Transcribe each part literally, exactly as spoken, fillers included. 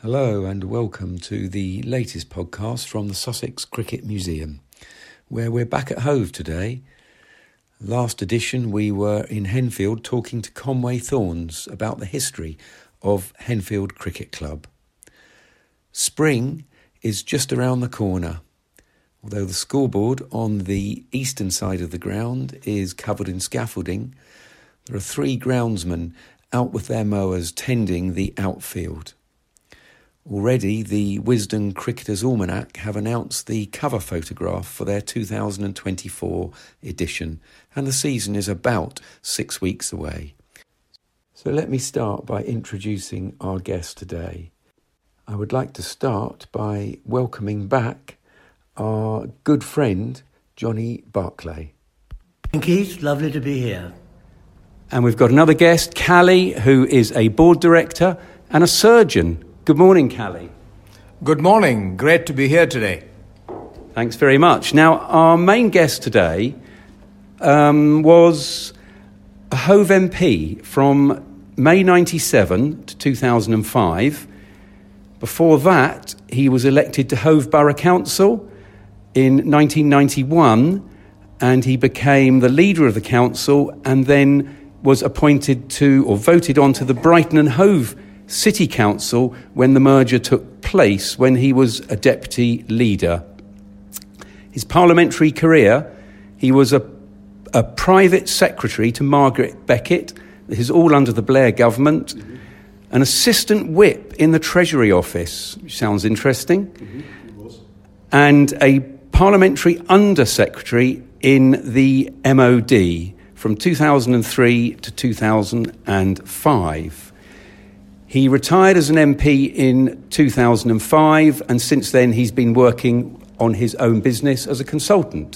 Hello and welcome to the latest podcast from the Sussex Cricket Museum, where we're back at Hove today. Last edition we were in Henfield talking to Conway Thorns about the history of Henfield Cricket Club. Spring is just around the corner. Although the scoreboard on the eastern side of the ground is covered in scaffolding, there are three groundsmen out with their mowers tending the outfield. Already, the Wisden Cricketers' Almanac have announced the cover photograph for their two thousand twenty-four edition, and the season is about six weeks away. So let me start by introducing our guest today. I would like to start by welcoming back our good friend, Johnny Barclay. Keith, lovely to be here. And we've got another guest, Callie, who is a board director and a surgeon. Good morning, Callie. Good morning. Great to be here today. Thanks very much. Now, our main guest today um, was a Hove M P from May ninety-seven to two thousand five. Before that, he was elected to Hove Borough Council in nineteen ninety-one, and he became the leader of the council and then was appointed to or voted onto the Brighton and Hove City Council when the merger took place, when he was a deputy leader. His parliamentary career, he was a, a private secretary to Margaret Beckett. This is all under the Blair government. Mm-hmm. An assistant whip in the Treasury Office, which sounds interesting. Mm-hmm. It was. And a parliamentary under-secretary in the M O D from two thousand three to two thousand five. He retired as an M P in two thousand five, and since then he's been working on his own business as a consultant.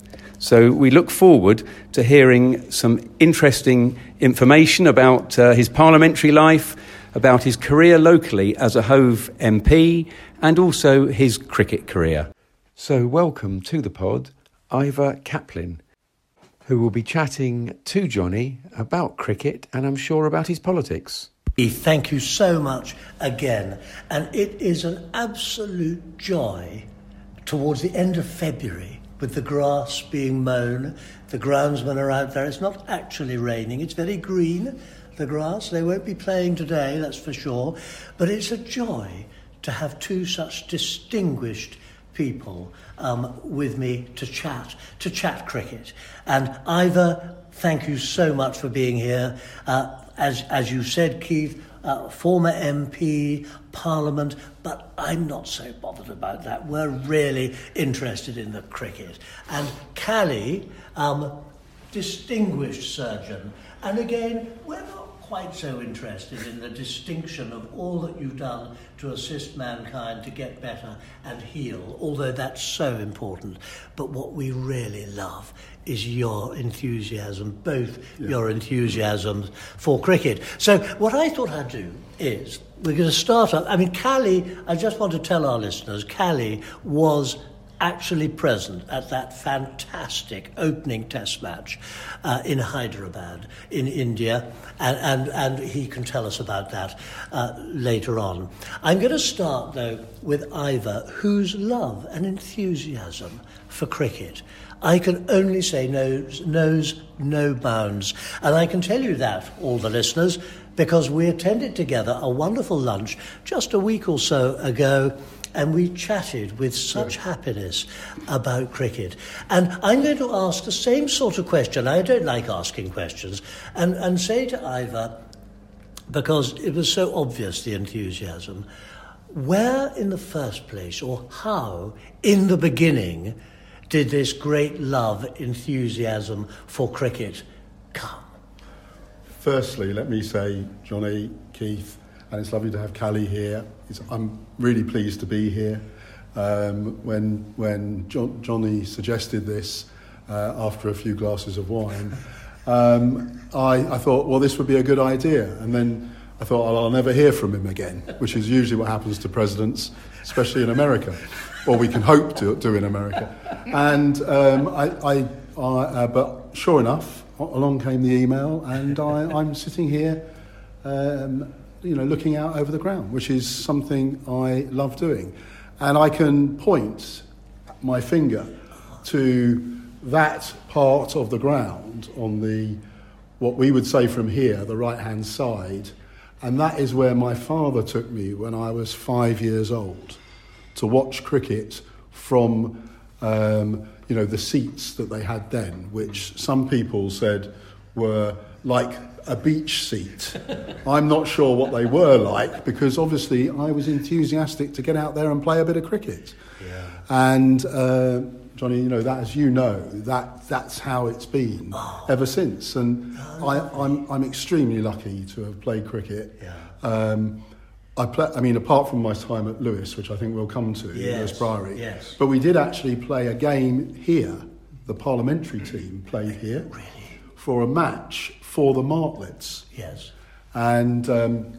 So we look forward to hearing some interesting information about uh, his parliamentary life, about his career locally as a Hove M P, and also his cricket career. So welcome to the pod, Ivor Kaplan, who will be chatting to Johnny about cricket and I'm sure about his politics. Thank you so much again. And it is an absolute joy towards the end of February with the grass being mown. The groundsmen are out there. It's not actually raining. It's very green, the grass. They won't be playing today, that's for sure. But it's a joy to have two such distinguished people um, with me to chat, to chat cricket. And Ivor, thank you so much for being here. Uh, As as you said, Keith, uh, former M P, Parliament, but I'm not so bothered about that. We're really interested in the cricket. And Callie, um, distinguished surgeon. And again, we're not quite so interested in the distinction of all that you've done to assist mankind to get better and heal, although that's so important. But what we really love is your enthusiasm, both yeah. your enthusiasms for cricket. So what I thought I'd do is, we're going to start up, I mean, Callie, I just want to tell our listeners, Callie was actually present at that fantastic opening test match uh, in Hyderabad in India, and, and, and he can tell us about that uh, later on. I'm going to start, though, with Ivor, whose love and enthusiasm for cricket, I can only say knows, knows no bounds. And I can tell you that, all the listeners, because we attended together a wonderful lunch just a week or so ago, and we chatted with such happiness about cricket. And I'm going to ask the same sort of question. I don't like asking questions. And, and say to Ivor, because it was so obvious, the enthusiasm, where in the first place, or how in the beginning, did this great love, enthusiasm for cricket come? Firstly, let me say, Johnny, Keith, and it's lovely to have Callie here. It's, I'm really pleased to be here. Um, when when John, Johnny suggested this uh, after a few glasses of wine, um, I, I thought, well, this would be a good idea. And then I thought, well, I'll never hear from him again, which is usually what happens to presidents, especially in America, or we can hope to do in America. And um, I, I, I uh, but sure enough, along came the email, and I, I'm sitting here. Um, you know, looking out over the ground, which is something I love doing. And I can point my finger to that part of the ground on the, what we would say from here, the right-hand side, and that is where my father took me when I was five years old to watch cricket from, um, you know, the seats that they had then, which some people said were like a beach seat. I'm not sure what they were like, because obviously I was enthusiastic to get out there and play a bit of cricket. Yeah. And uh, Johnny, you know, that, as you know, that that's how it's been oh. ever since. And I, I'm I'm extremely lucky to have played cricket. Yeah. Um, I play. I mean, apart from my time at Lewes, which I think we'll come to, Yes. Lewes Priory. Yes. But we did actually play a game here. The parliamentary team played here Really? for a match for the Martlets. Yes. And um,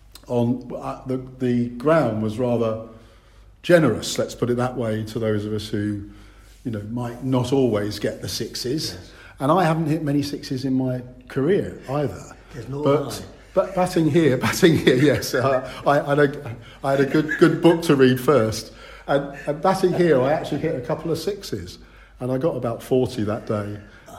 on uh, the the ground was rather generous, let's put it that way, to those of us who, you know, might not always get the sixes. Yes. And I haven't hit many sixes in my career either. Yes, nor but have I. but batting here, batting here, yes. Uh, I, I had a I had a good good book to read first, and, and batting here, I actually hit a couple of sixes, and I got about forty that day.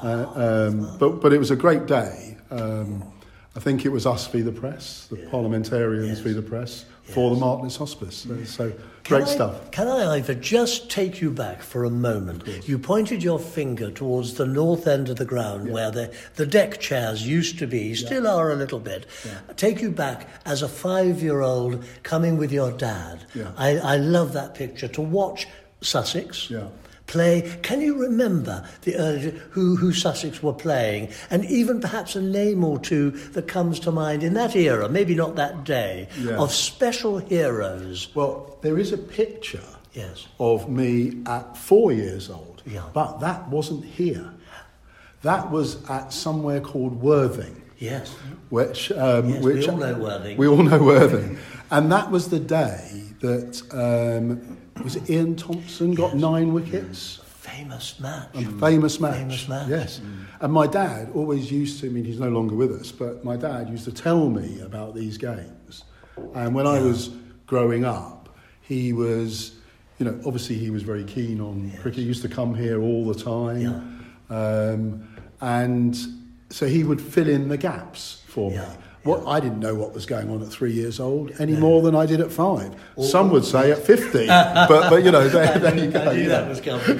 Uh, um, but but it was a great day. Um, I think it was us v the press, the Yeah. parliamentarians Yes. v the press, for Yes. the Martlets Hospice. So, so Can great I- stuff. Can I, Ivor, just take you back for a moment? You pointed your finger towards the north end of the ground, Yeah. where the, the deck chairs used to be, still are a little bit. Yeah. Take you back as a five-year-old coming with your dad. Yeah. I, I love that picture. To watch Sussex Yeah. play. Can you remember the early, who, who Sussex were playing? And even perhaps a name or two that comes to mind in that era, maybe not that day, Yeah. of special heroes. Well, there is a picture Yes. of me at four years old, Yeah. but that wasn't here. That was at somewhere called Worthing, Yes. which um, Yes, we which all know Worthing. We all know Worthing, and that was the day that um, was it Ian Thompson got Yes. nine wickets. Famous match. A famous match. Famous match. Yes. And my dad always used to, I mean, he's no longer with us, but my dad used to tell me about these games. And when I Yeah. was growing up, he was, you know, obviously he was very keen on Yes. cricket. He used to come here all the time. Yeah. Um, and so he would fill in the gaps for Yeah. me. What, I didn't know what was going on at three years old any No. more than I did at five. Or- Some would say at fifty, but, but you know, there, there you go. I knew you that know. was coming.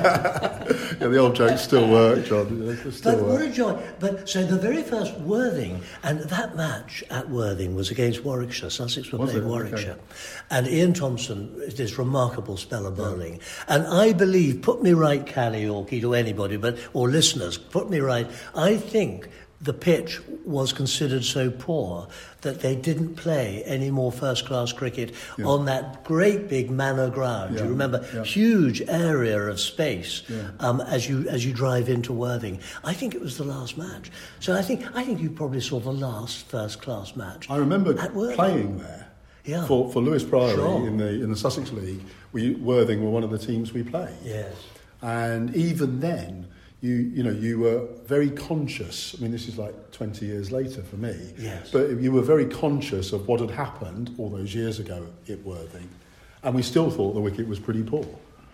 Yeah, the old jokes still work, John. They still But what work. a joy. But so the very first Worthing, and that match at Worthing was against Warwickshire. Sussex were Was playing it? Warwickshire. And Ian Thompson, this remarkable spell of bowling. And I believe, put me right, Callie or Keith or anybody, but or listeners, put me right, I think the pitch was considered so poor that they didn't play any more first-class cricket Yeah. on that great big manor ground. Yeah. You remember, Yeah. huge area of space Yeah. um, as you as you drive into Worthing. I think it was the last match. So I think I think you probably saw the last first-class match. I remember at Worthing. playing there Yeah. for, for Lewes Priory Sure. in the in the Sussex League. We, Worthing were one of the teams we played. Yes. And even then, you you know, you were very conscious. I mean, this is like twenty years later for me. Yes. But you were very conscious of what had happened all those years ago at Worthing. And we still thought the wicket was pretty poor.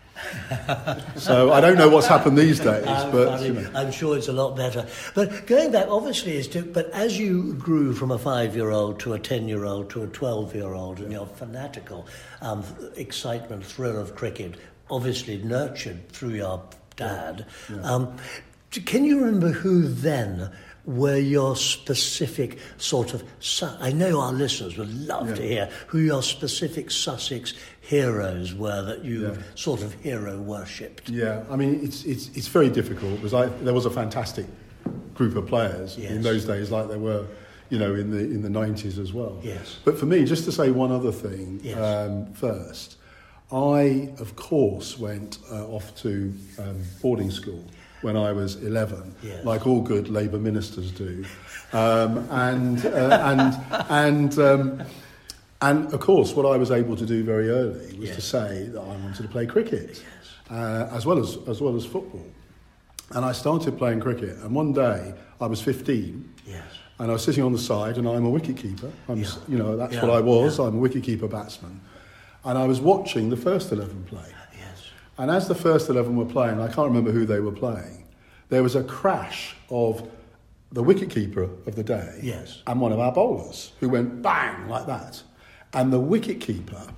So I don't know what's happened these days, How but funny. you know. I'm sure it's a lot better. But going back, obviously, is to. But as you grew from a five-year-old to a ten-year-old to a twelve-year-old, and your fanatical um, excitement, thrill of cricket, obviously nurtured through your dad. Yeah. Um, t- can you remember who then were your specific sort of... Su- I know our listeners would love Yeah. to hear who your specific Sussex heroes were that you Yeah. sort of hero worshipped. Yeah, I mean, it's it's it's very difficult because I, there was a fantastic group of players Yes. in those days, like there were, you know, in the in the nineties as well. Yes. But for me, just to say one other thing Yes. um, first, I of course went uh, off to um, boarding school when I was eleven, Yes. like all good Labour ministers do, um, and uh, and and. Um, And of course, what I was able to do very early was Yes. to say that I wanted to play cricket, uh, as well as as well as football. And I started playing cricket. And one day, I was fifteen, Yes. And I was sitting on the side, and I'm a wicketkeeper. I'm, Yeah. you know, that's Yeah. what I was. Yeah. I'm a wicketkeeper batsman. And I was watching the first eleven play. Yes. And as the first eleven were playing, I can't remember who they were playing, there was a crash of the wicketkeeper of the day Yes. and one of our bowlers, who went bang like that. And the wicketkeeper,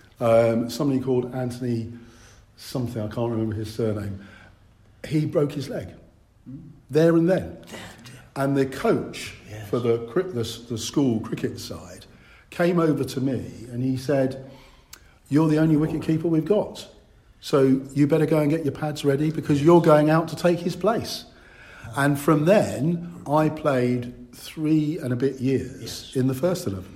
um, somebody called Anthony something, I can't remember his surname, he broke his leg there and then. And the coach Yes. for the, cri- the the school cricket side came over to me and he said, "You're the only wicketkeeper we've got, so you better go and get your pads ready because you're going out to take his place." And from then, I played three and a bit years Yes. in the first eleven.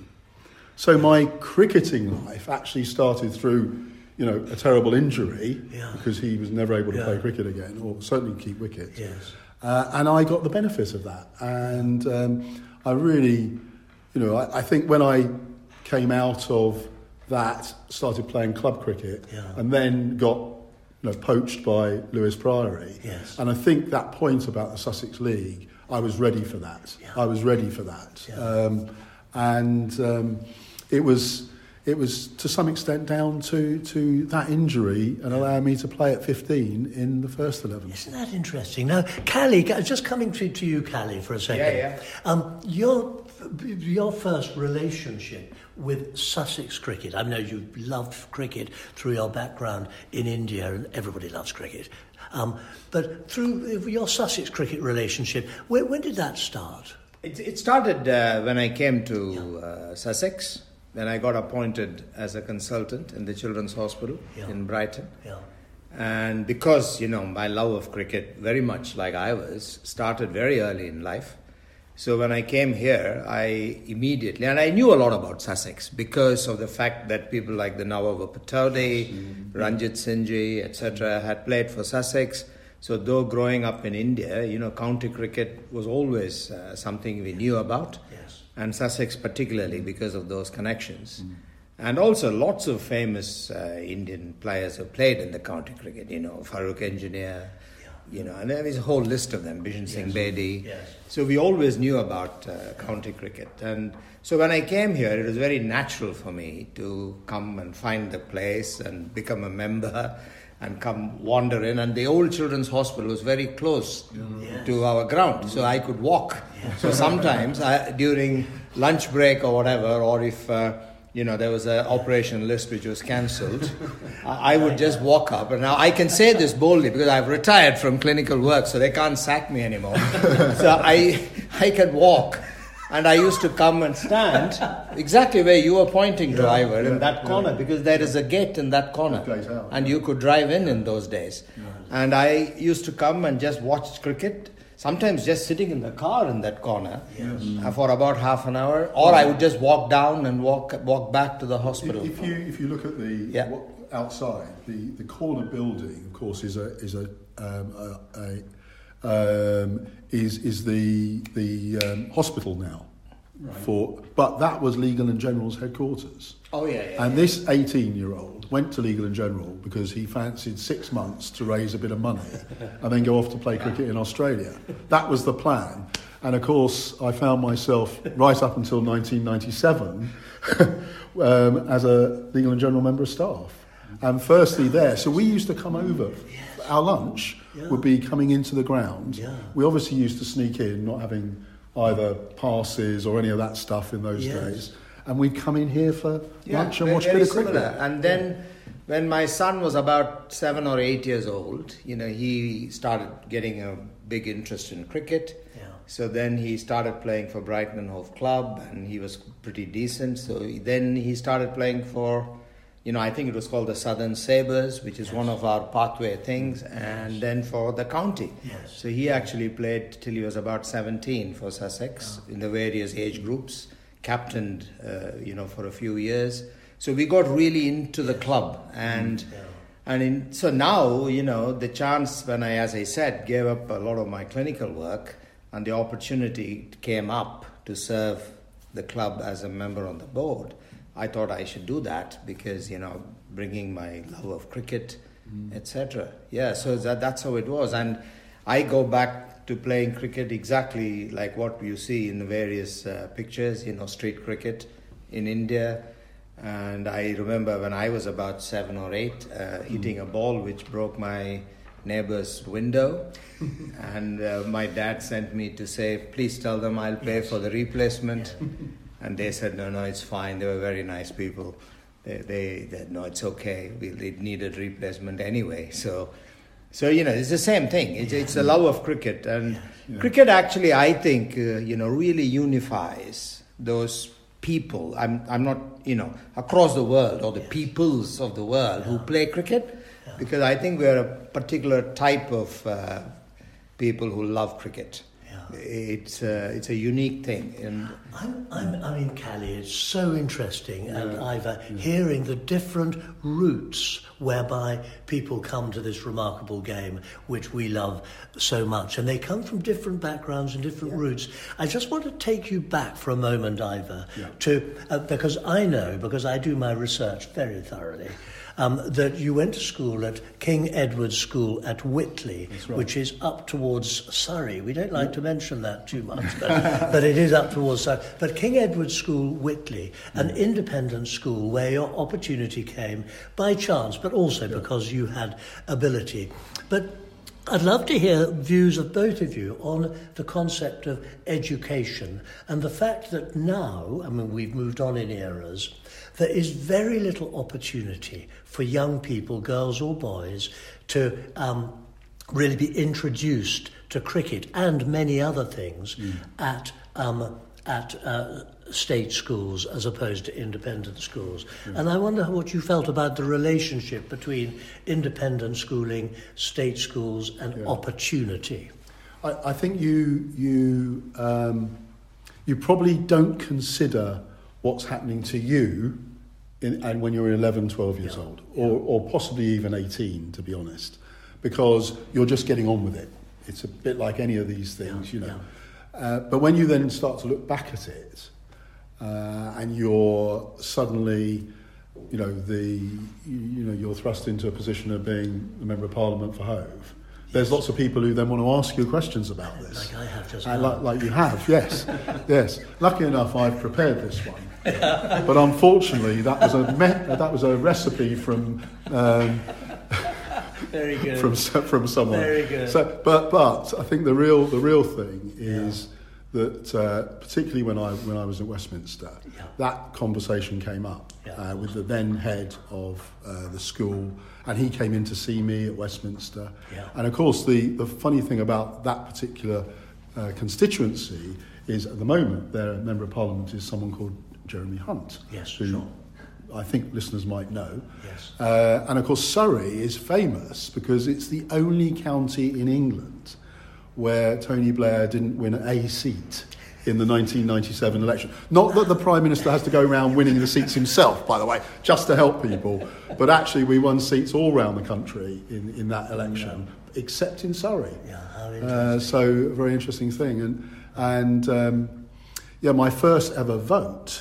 So my cricketing life actually started through, you know, a terrible injury Yeah. because he was never able to Yeah. play cricket again, or certainly keep wicket. Yes. Uh, and I got the benefit of that. And um, I really, you know, I, I think when I came out of that, started playing club cricket, Yeah. and then got, you know, poached by Lewis Priory. Yes. And I think that point about the Sussex League, I was ready for that. Yeah. I was ready for that. Yeah. Um, and um, it was it was to some extent down to, to that injury and allowing me to play at fifteen in the first eleven. Isn't that interesting? Now, Callie, just coming to, to you, Callie, for a second. Yeah, yeah. Um, your, your first relationship with Sussex cricket, I know you loved cricket through your background in India, and everybody loves cricket. Um, but through your Sussex cricket relationship, when, when did that start? It, it started uh, when I came to uh, Sussex. Then I got appointed as a consultant in the Children's Hospital Yeah. in Brighton. Yeah. And because, you know, my love of cricket, very much like I was, started very early in life. So when I came here, I immediately, and I knew a lot about Sussex because of the fact that people like the Nawab Patowde, mm-hmm. Ranjit Singh, et cetera had played for Sussex. So though growing up in India, you know, county cricket was always uh, something we knew about. Yes. And Sussex particularly because of those connections. Mm. And also lots of famous uh, Indian players who played in the county cricket, you know, Farooq Engineer, yeah. you know, and there is a whole list of them, Bishan Singh Yes. Bedi. Yes. So we always knew about uh, county cricket. And so when I came here, it was very natural for me to come and find the place and become a member and come wander in. And the old children's hospital was very close Yes. to our ground, so I could walk. Yes. So sometimes I, during lunch break or whatever, or if uh, you know there was an operation list which was cancelled, I, I would just walk up. And now I can say this boldly because I've retired from clinical work, so they can't sack me anymore. So I I can walk. And I used to come and stand exactly where you were pointing to, Yeah, Ivor, yeah, in that corner, yeah. because there is a gate in that corner. Gate out, And yeah. you could drive in in those days. And I used to come and just watch cricket, sometimes just sitting in the car in that corner Yes. uh, for about half an hour. Or I would just walk down and walk walk back to the hospital. If, if you if you look at the Yeah. what, outside, the, the corner building, of course, is a is a, um, a, a um, is is the the um, hospital now. Right. For but that was Legal and General's headquarters. Oh, yeah, yeah. And this eighteen-year-old went to Legal and General because he fancied six months to raise a bit of money and then go off to play cricket in Australia. That was the plan. And of course, I found myself right up until nineteen ninety-seven um, as a Legal and General member of staff. And firstly there, so we used to come over. Our lunch Yeah. would be coming into the ground. Yeah. We obviously used to sneak in, not having either passes or any of that stuff in those Yes. days. And we'd come in here for Yeah, lunch and very- watch a very bit of cricket. similar. And then when my son was about seven or eight years old, you know, he started getting a big interest in cricket. Yeah. So then he started playing for Brighton and Hove Club, and he was pretty decent. So then he started playing for, you know, I think it was called the Southern Sabres, which is Yes. one of our pathway things, and then for the county. Yes. So he actually played till he was about seventeen for Sussex in the various age groups, captained, uh, you know, for a few years. So we got really into the club, and Yeah. and in, so now, you know, the chance when I, as I said, gave up a lot of my clinical work, and the opportunity came up to serve the club as a member on the board, I thought I should do that because, you know, bringing my love of cricket, mm. et cetera. Yeah, so that, that's how it was. And I go back to playing cricket exactly like what you see in the various uh, pictures, you know, street cricket in India. And I remember when I was about seven or eight, uh, hitting a ball which broke my neighbor's window. And uh, my dad sent me to say, please tell them I'll pay yes. for the replacement. Yeah. And they said, no, no, it's fine. They were very nice people. They, they, they no, it's okay. We, it needed replacement anyway. So, so you know, it's the same thing. It's, yeah. it's the love of cricket. And yeah. Yeah. cricket actually, I think, uh, you know, really unifies those people. I'm, I'm not, you know, across the world or the yes. peoples of the world yeah. who play cricket. Yeah. Because I think we're a particular type of uh, people who love cricket. It's uh, it's a unique thing, and I'm, I'm, I mean, Callie, it's so interesting, yeah. and Ivor, yeah. hearing the different routes whereby people come to this remarkable game, which we love so much, and they come from different backgrounds and different yeah. routes. I just want to take you back for a moment, Ivor, yeah. to uh, because I know, because I do my research very thoroughly. Um, that you went to school at King Edward's School at Whitley, right. which is up towards Surrey. We don't like to mention that too much, but, but it is up towards Surrey. But King Edward's School, Whitley, an mm. independent school where your opportunity came by chance, but also yeah. because you had ability. But I'd love to hear views of both of you on the concept of education and the fact that now, I mean, we've moved on in eras, there is very little opportunity for young people, girls or boys, to um, really be introduced to cricket and many other things mm. at um, at uh, state schools as opposed to independent schools. Mm. And I wonder what you felt about the relationship between independent schooling, state schools, and yeah. opportunity. I, I think you you um, you probably don't consider what's happening to you in, and when you're eleven, twelve years yeah. old, or, yeah. or possibly even eighteen, to be honest, because you're just getting on with it. It's a bit like any of these things, yeah. you know. Yeah. Uh, but when you then start to look back at it, uh, and you're suddenly, you know, the you know you're thrust into a position of being a member of Parliament for Hove. There's lots of people who then want to ask you questions about this. Like I have just uh, like, like you have, yes, yes. Lucky enough, I've prepared this one, but unfortunately, that was a me- that was a recipe from um, very good from from someone. Very good. So, but but I think the real the real thing is yeah. that uh, particularly when I when I was at Westminster, yeah. that conversation came up yeah. uh, with the then head of uh, the school. And he came in to see me at Westminster. Yeah. And of course, the, the funny thing about that particular uh, constituency is at the moment their Member of Parliament is someone called Jeremy Hunt. Yes, who sure. I think listeners might know. Yes. Uh, and of course, Surrey is famous because it's the only county in England where Tony Blair didn't win a seat in the nineteen ninety-seven election. Not that the Prime Minister has to go around winning the seats himself, by the way, just to help people, but actually we won seats all around the country in, in that election, yeah. except in Surrey. Yeah, how interesting. Uh, so a very interesting thing. And, and um, yeah, my first ever vote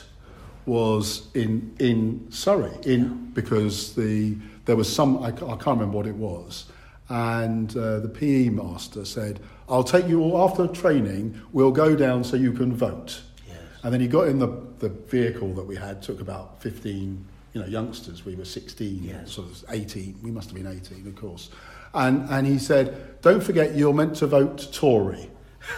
was in in Surrey, in yeah. because the there was some, I, I can't remember what it was, and uh, the P E master said, I'll take you all after training, we'll go down so you can vote. Yes. And then he got in the, the vehicle that we had, took about fifteen, you know, youngsters. We were sixteen, yes. sort of eighteen. We must have been eighteen, of course. And and he said, don't forget you're meant to vote Tory.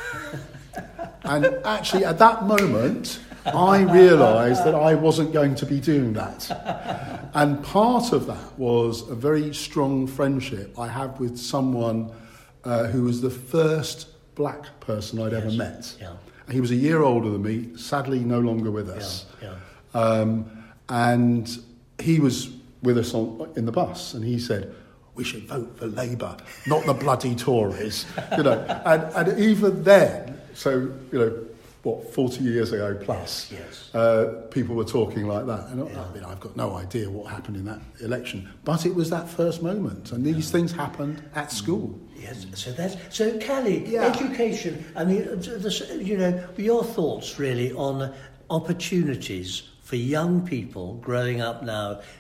And actually at that moment, I realised that I wasn't going to be doing that. And part of that was a very strong friendship I have with someone Uh, who was the first black person I'd yes. ever met. Yeah. And he was a year older than me, sadly no longer with us. Yeah. Yeah. Um, and he was with us on, in the bus, and he said, we should vote for Labour, not the bloody Tories. You know, and, and even then, so, you know, what, forty years ago plus, yes, yes. Uh, people were talking like that. And yeah. I mean, I've got no idea what happened in that election, but it was that first moment, and these yeah. things happened at school. Yes, so that's so. Callie, yeah. education. I mean, the, you know, your thoughts really on opportunities for young people growing up now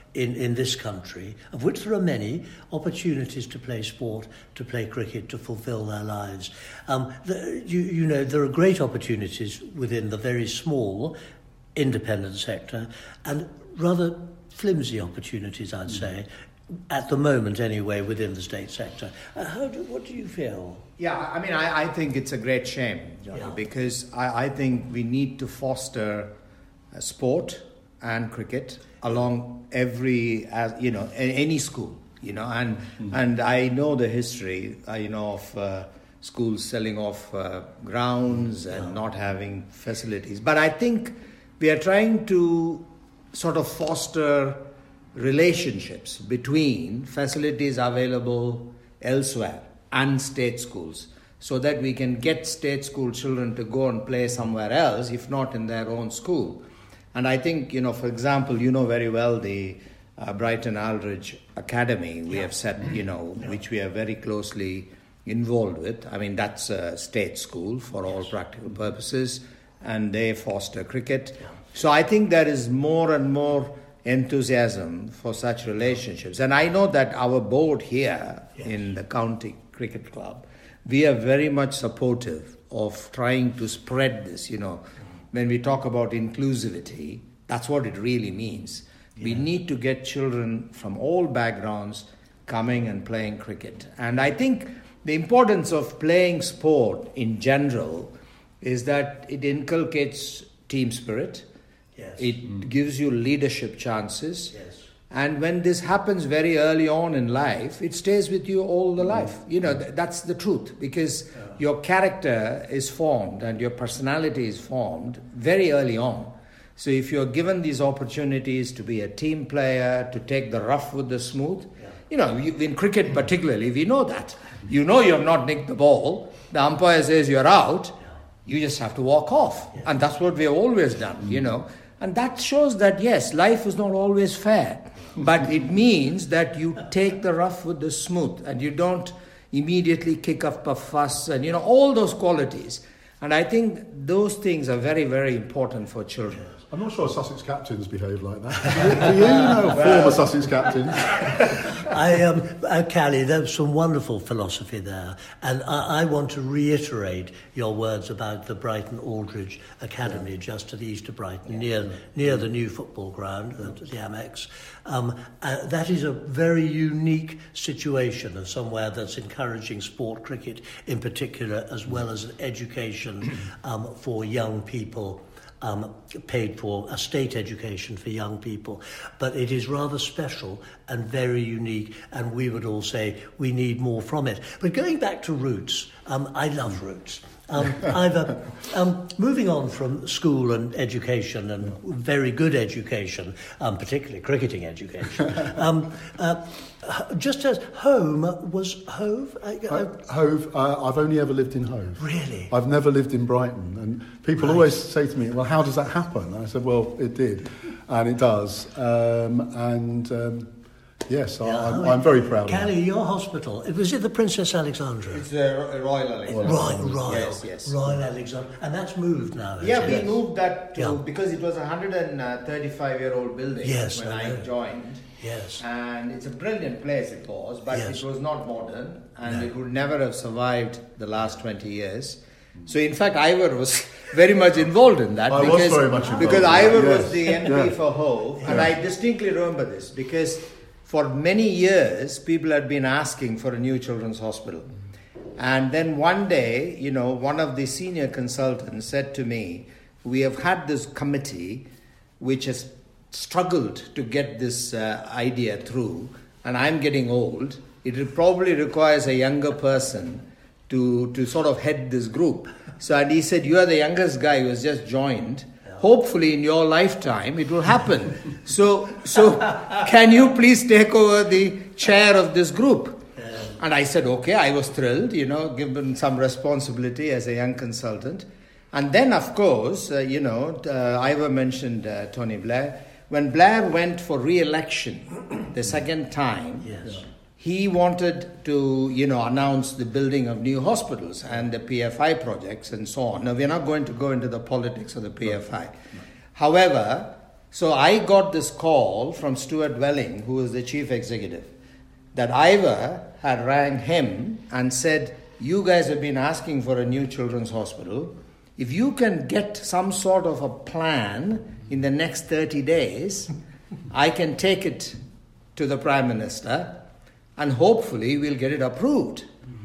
in, in this country, of which there are many, opportunities to play sport, to play cricket, to fulfil their lives. Um, the, you, you know, there are great opportunities within the very small independent sector and rather flimsy opportunities, I'd say, at the moment anyway, within the state sector. Uh, how do, what do you feel? Yeah, I mean, I, I think it's a great shame, Johnny, yeah. because I, I think we need to foster uh, sport and cricket along every, uh, you know, a, any school, you know, and mm-hmm. and I know the history, uh, you know, of uh, schools selling off uh, grounds and yeah. not having facilities. But I think we are trying to sort of foster relationships between facilities available elsewhere and state schools, so that we can get state school children to go and play somewhere else, if not in their own school. And I think, you know, for example, you know very well the uh, Brighton Aldridge Academy we yeah. have set, you know, yeah. which we are very closely involved with. I mean, that's a state school for yes. all practical purposes, and they foster cricket. Yeah. So I think there is more and more enthusiasm for such relationships. And I know that our board here yes. in the county cricket club, we are very much supportive of trying to spread this, you know. When we talk about inclusivity, that's what it really means. Yeah. We need to get children from all backgrounds coming and playing cricket. And I think the importance of playing sport in general is that it inculcates team spirit. Yes. It mm. gives you leadership chances. Yes. And when this happens very early on in life, it stays with you all the life. Mm. You know, th- that's the truth, because yeah. your character is formed and your personality is formed very early on. So if you're given these opportunities to be a team player, to take the rough with the smooth, yeah. you know, you, in cricket particularly, we know that. You know you have not nicked the ball. The umpire says you're out. Yeah. You just have to walk off. Yeah. And that's what we've always done, mm. you know. And that shows that, yes, life is not always fair. But it means that you take the rough with the smooth and you don't immediately kick up a fuss and, you know, all those qualities. And I think those things are very, very important for children. I'm not sure Sussex captains behave like that. Do you know former Sussex captains? I, um, uh, Callie, there's some wonderful philosophy there. And I, I want to reiterate your words about the Brighton Aldridge Academy, yeah. just to the east of Brighton, yeah. near near the new football ground, the, the Amex. Um, uh, that is a very unique situation, and somewhere that's encouraging sport, cricket in particular, as well as an education um, for young people. Um, paid for a state education for young people, but it is rather special and very unique, and we would all say we need more from it. But going back to roots, um, I love roots. Um, I've uh, um, moving on from school and education and very good education, um, particularly cricketing education. Um, uh, just as home was Hove. I, I, uh, Hove. Uh, I've only ever lived in Hove. Really? I've never lived in Brighton, and people right. always say to me, "Well, how does that happen?" And I said, "Well, it did, and it does." Um, and um, Yes, yeah, I'm, I'm very proud Callie, of that. your hospital, was it the Princess Alexandra? It's the Royal Alexandra. Royal, Royal, yes, yes. Royal Alexandra. And that's moved now, Yeah, we it? moved that to, yeah. because it was a one hundred thirty-five-year-old building yes, when I, I joined. Yes. And it's a brilliant place, it was, but yes. it was not modern, and no. it would never have survived the last twenty years. So, in fact, Ivor was very much involved in that. I because, was very much involved. Because in Ivor that, yes. was the M P yeah. for Hove, yeah. and I distinctly remember this, because for many years, people had been asking for a new children's hospital. And then one day, you know, one of the senior consultants said to me, we have had this committee which has struggled to get this uh, idea through, and I'm getting old. It probably requires a younger person to, to sort of head this group. So, and he said, you are the youngest guy who has just joined. Hopefully in your lifetime it will happen. So, so can you please take over the chair of this group? And I said, okay, I was thrilled, you know, given some responsibility as a young consultant. And then, of course, uh, you know, uh, Ivor mentioned uh, Tony Blair. When Blair went for re-election the second time, yes. he wanted to, you know, announce the building of new hospitals and the P F I projects and so on. Now, we're not going to go into the politics of the P F I. However, So I got this call from Stuart Welling, who was the chief executive, that Ivor had rang him and said, you guys have been asking for a new children's hospital. If you can get some sort of a plan in the next thirty days, I can take it to the Prime Minister and hopefully we'll get it approved.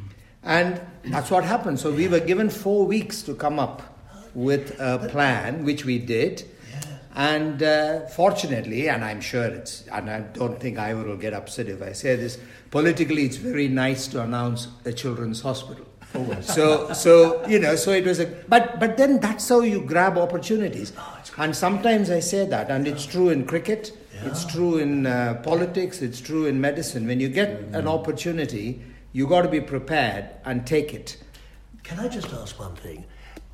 And that's what happened. So we were given four weeks to come up with a plan, which we did. And uh, fortunately, and I'm sure it's, and I don't think Ivor will get upset if I say this, politically it's very nice to announce a children's hospital. Always. So, so you know, so it was a, but but then that's how you grab opportunities. Oh, and sometimes I say that, and it's true in cricket, yeah. It's true in uh, politics, it's true in medicine. When you get mm-hmm. an opportunity, you got to be prepared and take it. Can I just ask one thing?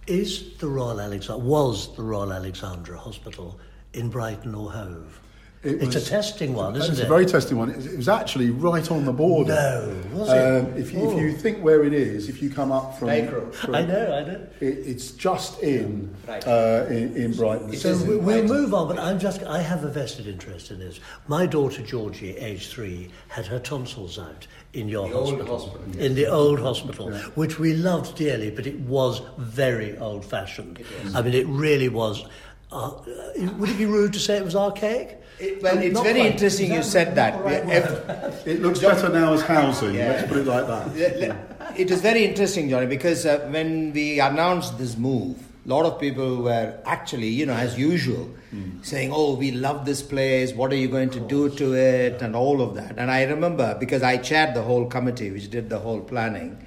Is the Royal Alexandra, was the Royal Alexandra Hospital in Brighton or Hove? It it's was, a testing one, isn't it's it? It's a very testing one. It was actually right on the border. No, was it? Um, if, you, oh. if you think where it is, if you come up from... from I know, I know. It, it's just in, uh, in in Brighton. So we, we'll move on, but I'm just, I have a vested interest in this. My daughter Georgie, aged three, had her tonsils out in your the hospital. Old hospital. In the old hospital, yeah. which we loved dearly, but it was very old-fashioned. I mean, it really was... Uh, would it be rude to say it was archaic? It, well, it's Not very quite. interesting you said that. Right it looks better now as housing, yeah. Let's put it like that. It is very interesting, Johnny, because uh, when we announced this move, a lot of people were actually, you know, as usual, mm. saying, oh, we love this place, what are you going to do to it, and all of that. And I remember, because I chaired the whole committee which did the whole planning,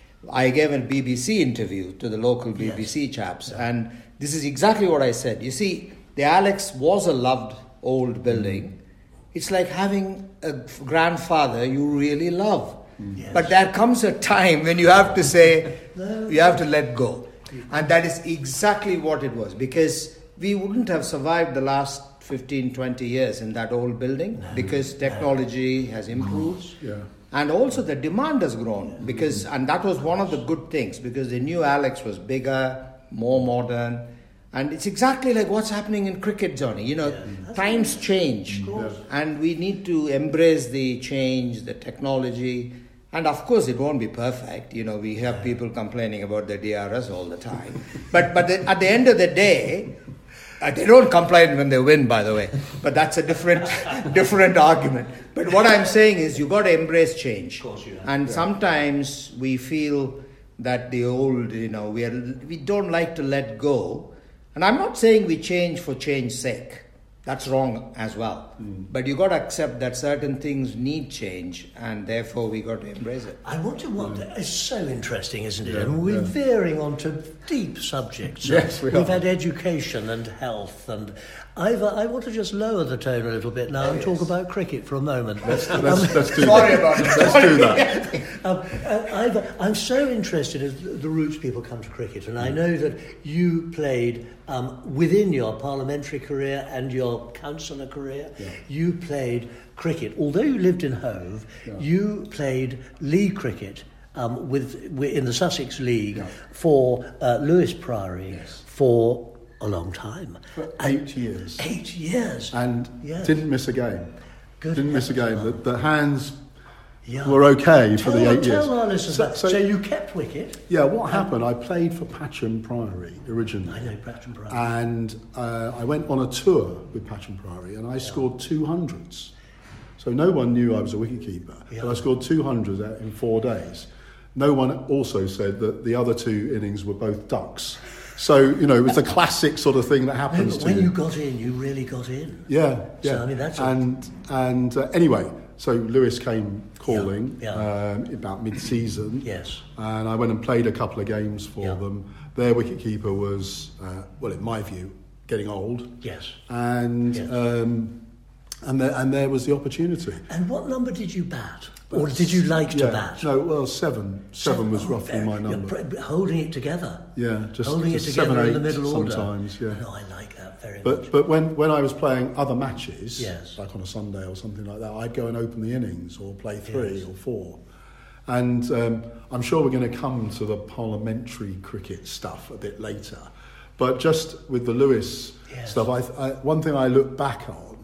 I gave a B B C interview to the local B B C yes. chaps, yeah. and this is exactly what I said. You see, the Alex was a loved old building. It's like having a grandfather you really love. Yes. But there comes a time when you have to say, no. you have to let go. And that is exactly what it was, because we wouldn't have survived the last fifteen, twenty years in that old building, no. because technology has improved. Yeah. And also the demand has grown, because, and that was one of the good things, because the new Alex was bigger, more modern. And it's exactly like what's happening in cricket, Johnny. You know, yeah. times change. Yeah. And we need to embrace the change, the technology. And of course, it won't be perfect. You know, we have people complaining about the D R S all the time. but but the, at the end of the day, uh, they don't complain when they win, by the way. But that's a different different argument. But what I'm saying is you got to embrace change. Of course you have. And yeah. sometimes we feel that the old, you know, we are, we don't like to let go. And I'm not saying we change for change's sake. That's wrong as well. Mm. But you got to accept that certain things need change, and therefore we got to embrace it. I wonder what mm. it's so interesting, isn't it? Yeah, I mean, we're yeah. veering onto deep subjects. Yes, we We've are. had education and health, and Ivor, I want to just lower the tone a little bit now oh, and yes. talk about cricket for a moment. Let's, let's, um, let's do sorry that. about it. Let's do that. um, uh, Ivor, I'm so interested in the roots people come to cricket, and I know that you played um, within your parliamentary career and your councillor career. Yeah. You played cricket. Although you lived in Hove, yeah. you played league cricket um, with, with in the Sussex League yeah. for uh, Lewis Priory yes. for a long time. For eight years. Eight years. And yes. didn't miss a game. Good didn't miss a game. The, the hands yeah. were okay tell, for the eight tell years. Tell our listeners so, that. So, so you kept wicket? Yeah, what happened, I played for Patcham Priory originally. I know Patcham Priory. And uh, I went on a tour with Patcham Priory and I yeah. scored two hundreds. So no one knew I was a wicketkeeper. Yeah. But I scored two hundreds in four days. No one also said that the other two innings were both ducks. So, you know, it was the classic sort of thing that happens no, to when you. you got in, you really got in. Yeah, yeah. So, I mean, that's and and uh, anyway, so Lewis came calling yeah, yeah. Um, about mid-season. Yes. And I went and played a couple of games for yeah. them. Their wicketkeeper was, uh, well, in my view, getting old. Yes. And yes. Um, and there, and there was the opportunity. And what number did you bat? Or did you like yeah, to bat? No, well, seven. Seven, seven was oh, roughly very, my number. Pr- holding it together. Yeah, just, holding just it together seven, eight in the middle sometimes, order. yeah. No, I like that very but, much. But when, when I was playing other matches, yes. like on a Sunday or something like that, I'd go and open the innings or play three yes. or four. And um, I'm sure we're going to come to the parliamentary cricket stuff a bit later. But just with the Lewis Yes. stuff, I, I, one thing I look back on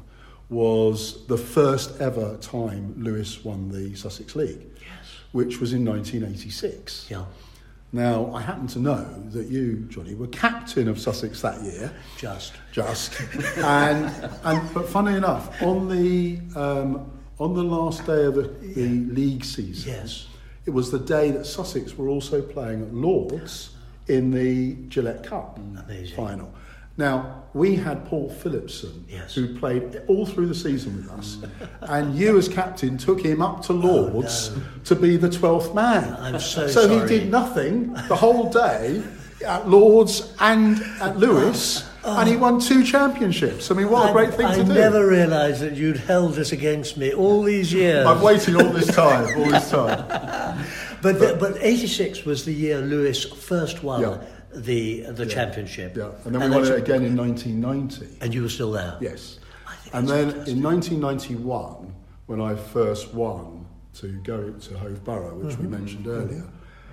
was the first ever time Lewis won the Sussex League, Yes. which was in nineteen eighty-six. Yeah. Now, I happen to know that you, Johnny, were captain of Sussex that year. Just. Just. and, and But funny enough, on the, um, on the last day of the, the Yeah. league season, Yes. it was the day that Sussex were also playing at Lord's in the Gillette Cup Amazing. final. Now, we had Paul Phillipson, Yes. who played all through the season with us, and you as captain took him up to Lord's Oh, no. to be the twelfth man. I'm so So sorry. he did nothing the whole day at Lord's and at Lewis, and he won two championships. I mean, what a great thing I, to I do. never realised that you'd held this against me all these years. I've waited all this time, all this time. But but, but eighty-six was the year Lewis first won Yeah. the the championship. Yeah, and then we won that's- it again in nineteen ninety. And you were still there. Yes. I think And that's then fantastic. in nineteen ninety-one, when I first won to go to Hove Borough, which Mm-hmm. we mentioned earlier,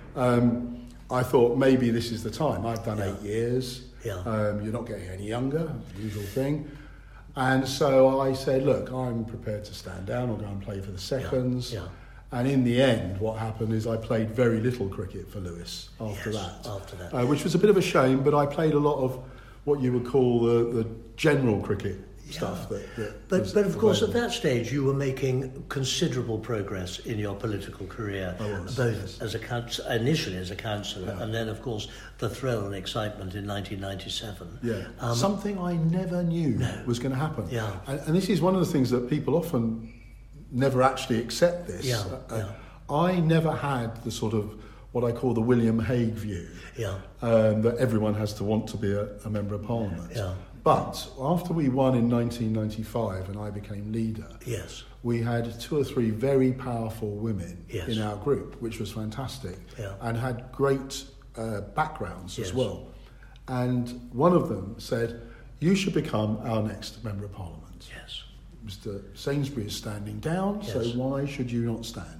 um, I thought maybe this is the time. I've done eight years. Yeah. Um, you're not getting any younger, usual thing. And so I said, look, I'm prepared to stand down or go and play for the seconds. yeah. And in the end, what happened is I played very little cricket for Lewis after Yes, that. after that. Uh, which was a bit of a shame, but I played a lot of what you would call the, the general cricket stuff. That, that But, was but of course, at available. that stage, you were making considerable progress in your political career, I was, both yes. as a couns- initially as a councillor, Yeah. and then, of course, the thrill and excitement in nineteen ninety-seven. Yeah, Um, something I never knew No. was going to happen. Yeah. And, and this is one of the things that people often never actually accept this. Yeah, Uh, yeah. I never had the sort of what I call the William Hague view, Yeah. um, that everyone has to want to be a, a member of parliament. Yeah. But after we won in nineteen ninety-five and I became leader, Yes. we had two or three very powerful women Yes. in our group, which was fantastic, Yeah. and had great uh, backgrounds Yes. as well. And one of them said, you should become our next Member of Parliament. Yes. Mister Sainsbury is standing down, Yes. so why should you not stand?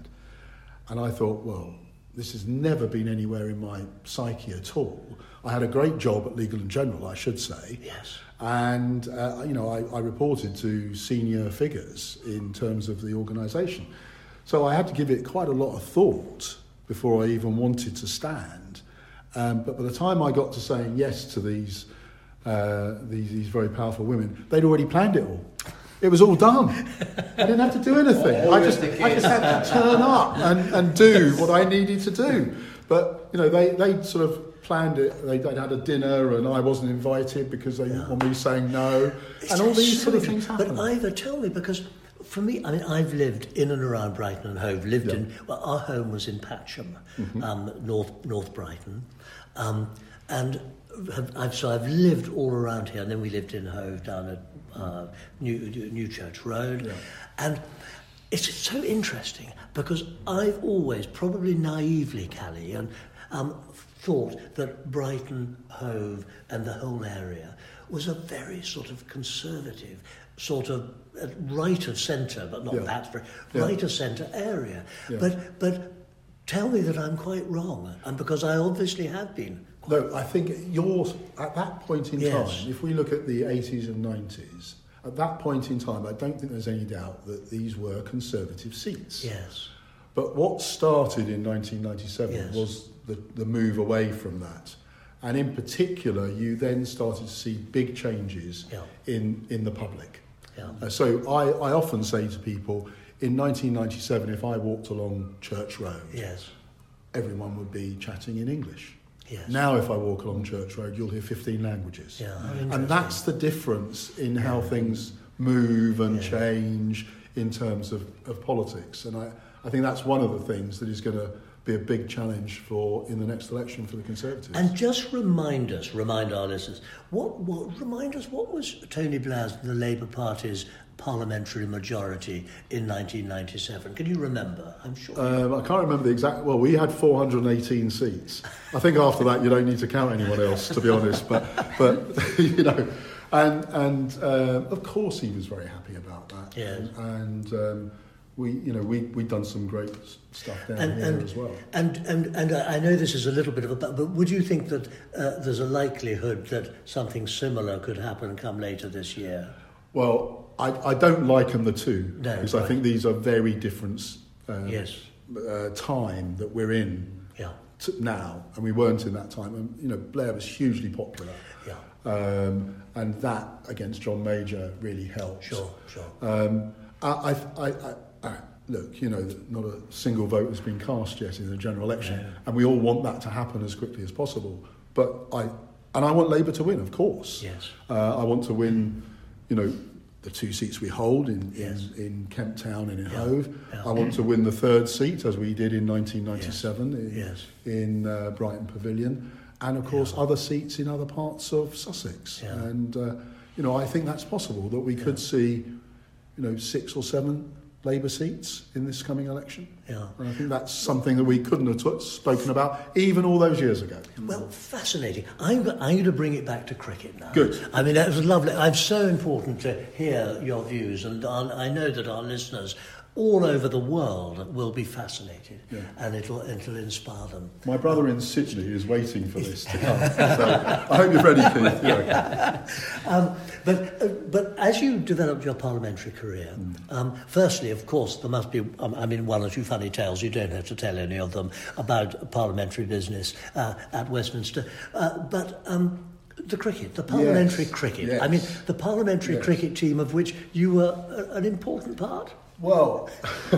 And I thought, well, this has never been anywhere in my psyche at all. I had a great job at Legal and General, I should say. Yes. And, uh, you know, I, I reported to senior figures in terms of the organisation. So I had to give it quite a lot of thought before I even wanted to stand. Um, but by the time I got to saying yes to these, uh, these, these very powerful women, they'd already planned it all. It was all done. I didn't have to do anything. I Always just, the I case. just had to turn up and, and do what I needed to do. But, you know, they, they sort of planned it. They, they'd had a dinner and I wasn't invited because they didn't want me saying no. And all these sort of things happen. But Ivor, tell me, because for me, I mean, I've lived in and around Brighton and Hove. Lived Yeah. in, well, our home was in Patcham, Mm-hmm. um, North North Brighton, um, and have, I've so I've lived all around here. And then we lived in Hove down at uh, New New Church Road, Yeah. and it's so interesting because I've always, probably naively, Callie, and um, thought that Brighton, Hove, and the whole area was a very sort of conservative, sort of uh, right of centre, but not Yeah. that very Yeah. right of centre area. Yeah. But but tell me that I'm quite wrong, and because I obviously have been. No, I think yours at that point in Yes. time, if we look at the eighties and nineties, at that point in time, I don't think there's any doubt that these were Conservative seats. Yes. But what started in nineteen ninety-seven Yes. was the, the move away from that. And in particular, you then started to see big changes Yeah. in, in the public. Yeah. Uh, so I, I often say to people, in nineteen ninety-seven, if I walked along Church Road, Yes. everyone would be chatting in English. Yes. Now, if I walk along Church Road, you'll hear fifteen languages. Yeah, how and interesting. that's the difference in how things move and Yeah. change in terms of, of politics. And I, I think that's one of the things that is going to be a big challenge for in the next election for the Conservatives. And just remind us, remind our listeners, what, what remind us what was Tony Blair's, the Labour Party's parliamentary majority in nineteen ninety-seven? Can you remember? I'm sure. Um, I can't remember the exact. Well, we had four hundred eighteen seats. I think after that, you don't need to count anyone else, to be honest. But, but you know, and and uh, of course he was very happy about that. Yes. And um, we, you know, we we've done some great stuff down and, here and, as well. And and and I know this is a little bit of a, but would you think that uh, there's a likelihood that something similar could happen come later this year? Well, I, I don't liken the two, No, because right. I think these are very different uh, Yes. uh, time that we're in Yeah. t- now, and we weren't in that time. And you know, Blair was hugely popular, Yeah. um, and that against John Major really helped. Sure. Sure. Um, I, I, I, I, I, look, you know, not a single vote has been cast yet in the general election, Yeah. and we all want that to happen as quickly as possible. But I, and I want Labour to win, of course. Yes. Uh, I want to win, you know, the two seats we hold in, Yes. in, in Kemp Town and in Yeah. Hove. Yeah. I want to win the third seat, as we did in nineteen ninety-seven in, Yes. in uh, Brighton Pavilion. And, of course, Yeah. other seats in other parts of Sussex. Yeah. And, uh, you know, I think that's possible, that we could see, you know, six or seven Labour seats in this coming election. Yeah. And I think that's something that we couldn't have t- spoken about even all those years ago. Well, fascinating. I'm, go- I'm going to bring it back to cricket now. Good. I mean, that was lovely. It's so important to hear your views, and our, I know that our listeners all over the world will be fascinated, Yeah. and it'll, it'll inspire them. My brother in Sydney is waiting for this to come. So I hope you're ready, Keith. Yeah. Um, but, uh, but as you developed your parliamentary career, Mm. um, firstly, of course, there must be, um, I mean, one or two funny tales, you don't have to tell any of them, about parliamentary business uh, at Westminster. Uh, but um, the cricket, the parliamentary Yes, cricket, yes. I mean, the parliamentary Yes. cricket team of which you were a, an important part? Well,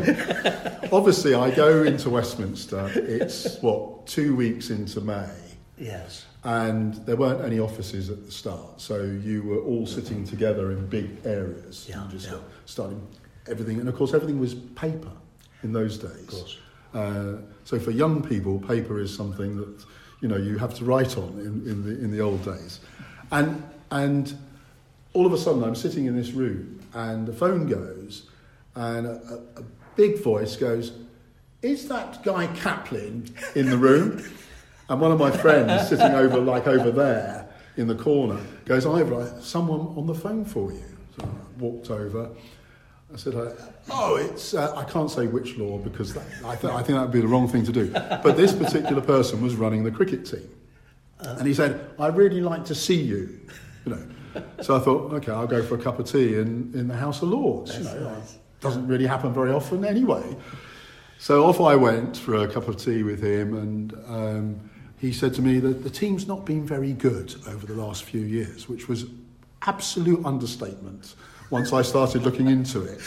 obviously, I go into Westminster. It's, what, two weeks into May. Yes. And there weren't any offices at the start, so you were all sitting together in big areas. Yeah, and just yeah. starting everything. And of course, everything was paper in those days. Of course. Uh, so for young people, paper is something that, you know, you have to write on in, in the in the old days. And and all of a sudden, I'm sitting in this room, and the phone goes, and a, a, a big voice goes, "Is that Guy Kaplan in the room?" And one of my friends sitting over, like over there in the corner, goes, "Ivor, someone on the phone for you." So I walked over. I said, "Oh, it's uh, I can't say which law because that, I, th- I think that would be the wrong thing to do." But this particular person was running the cricket team, and he said, "I'd really like to see you." You know, so I thought, okay, I'll go for a cup of tea in, in the House of Lords. You know, nice. doesn't really happen very often anyway. So off I went for a cup of tea with him, and um, he said to me that the team's not been very good over the last few years, which was absolute understatement once I started looking into it.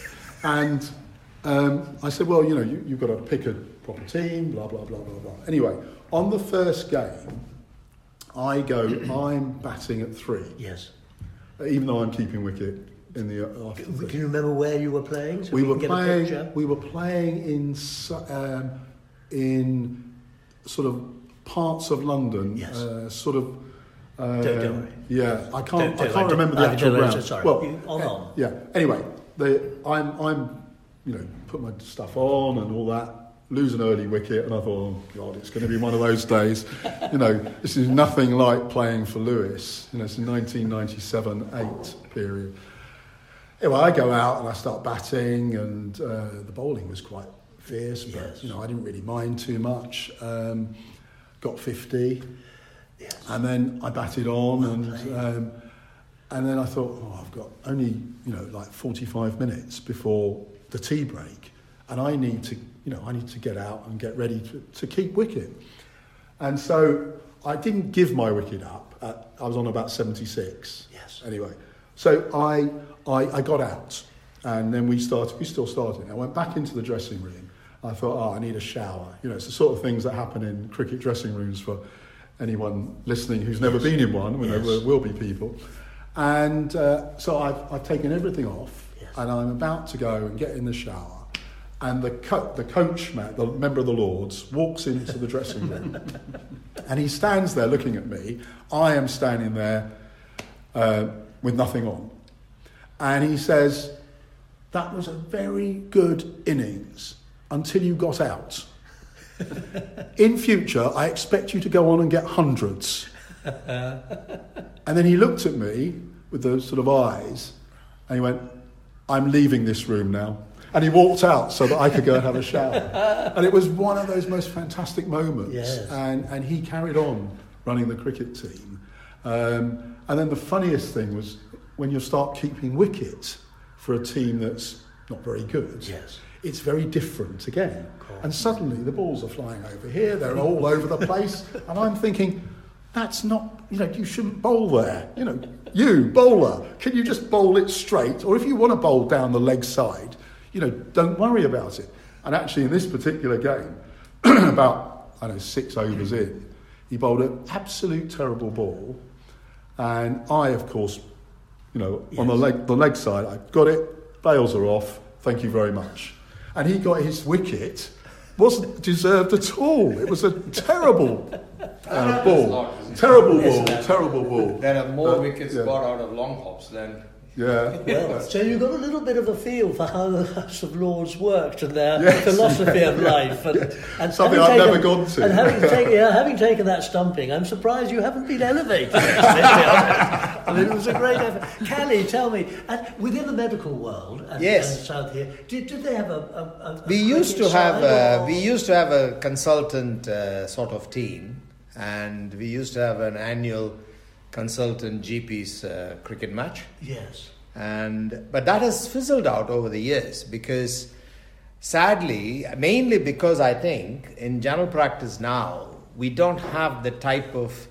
And um, I said, well, you know, you, you've got to pick a proper team, blah, blah, blah, blah, blah. Anyway, on the first game, I go, I'm batting at three, Yes. even though I'm keeping wicket in the after. Can you remember where you were playing? So We we were can get a playing. picture? We were playing in su- um, in sort of parts of London. Yes. Uh, sort of. Um, Don't- don't worry. Yeah, I can't. Don't- I don't can't worry. remember the I actual don't know, ground. sorry. Well, You- on, eh, on. yeah. Anyway, the, I'm I'm you know put my stuff on and all that. Lose an early wicket, and I thought, oh God, it's going to be one of those days. You know, this is nothing like playing for Lewis. You know, it's a nineteen ninety-seven eight period. Anyway, I go out and I start batting, and uh, the bowling was quite fierce, but Yes. you know, I didn't really mind too much. Um, got fifty, Yes. and then I batted on, Well and played. um, and then I thought, oh, I've got only you know like forty-five minutes before the tea break, and I need to you know I need to get out and get ready to, to keep wicket. And so I didn't give my wicket up. At, I was on about seventy-six. Yes. Anyway, so I, I I got out, and then we started. We still started. I went back into the dressing room. I thought, oh, I need a shower. You know, it's the sort of things that happen in cricket dressing rooms for anyone listening who's never been in one. You know, Yes. there will be people. And uh, so I've I've taken everything off, Yes. and I'm about to go and get in the shower. And the co- the coachman, the member of the Lords, walks into the dressing room, and he stands there looking at me. I am standing there uh, with nothing on, and he says, "That was a very good innings until you got out. In future, I expect you to go on and get hundreds." And then he looked at me with those sort of eyes, and he went, "I'm leaving this room now." And he walked out so that I could go and have a shower. And it was one of those most fantastic moments. Yes. And, and he carried on running the cricket team. Um, and then the funniest thing was when you start keeping wicket for a team that's not very good, Yes. it's very different again. And suddenly the balls are flying over here, they're all over the place. And I'm thinking, that's not, you know, you shouldn't bowl there. You know, you, bowler, can you just bowl it straight? Or if you want to bowl down the leg side, you know, don't worry about it. And actually in this particular game, about, I don't know, six overs in, he bowled an absolute terrible ball. And I, of course, you know, yes. on the leg, the leg side, I got it, bails are off, thank you very much. And he got his wicket, wasn't deserved at all. It was a terrible uh, ball. Lot, terrible ball, terrible ball. There are more uh, wickets yeah. got out of long hops than... Yeah. Well, so you got a little bit of a feel for how the House of Lords worked and their yes, philosophy yeah, of life. And, yeah. and something I've never gone to. And having, taken, yeah, having taken that stumping, I'm surprised you haven't been elevated. I mean, it was a great effort. Callie, tell me, and within the medical world and, yes. and south here, did, did they have a, a, a we used to have a, we used to have a consultant uh, sort of team, and we used to have an annual consultant G P's uh, cricket match. Yes. And but that has fizzled out over the years because, sadly, mainly because I think in general practice now we don't have the type of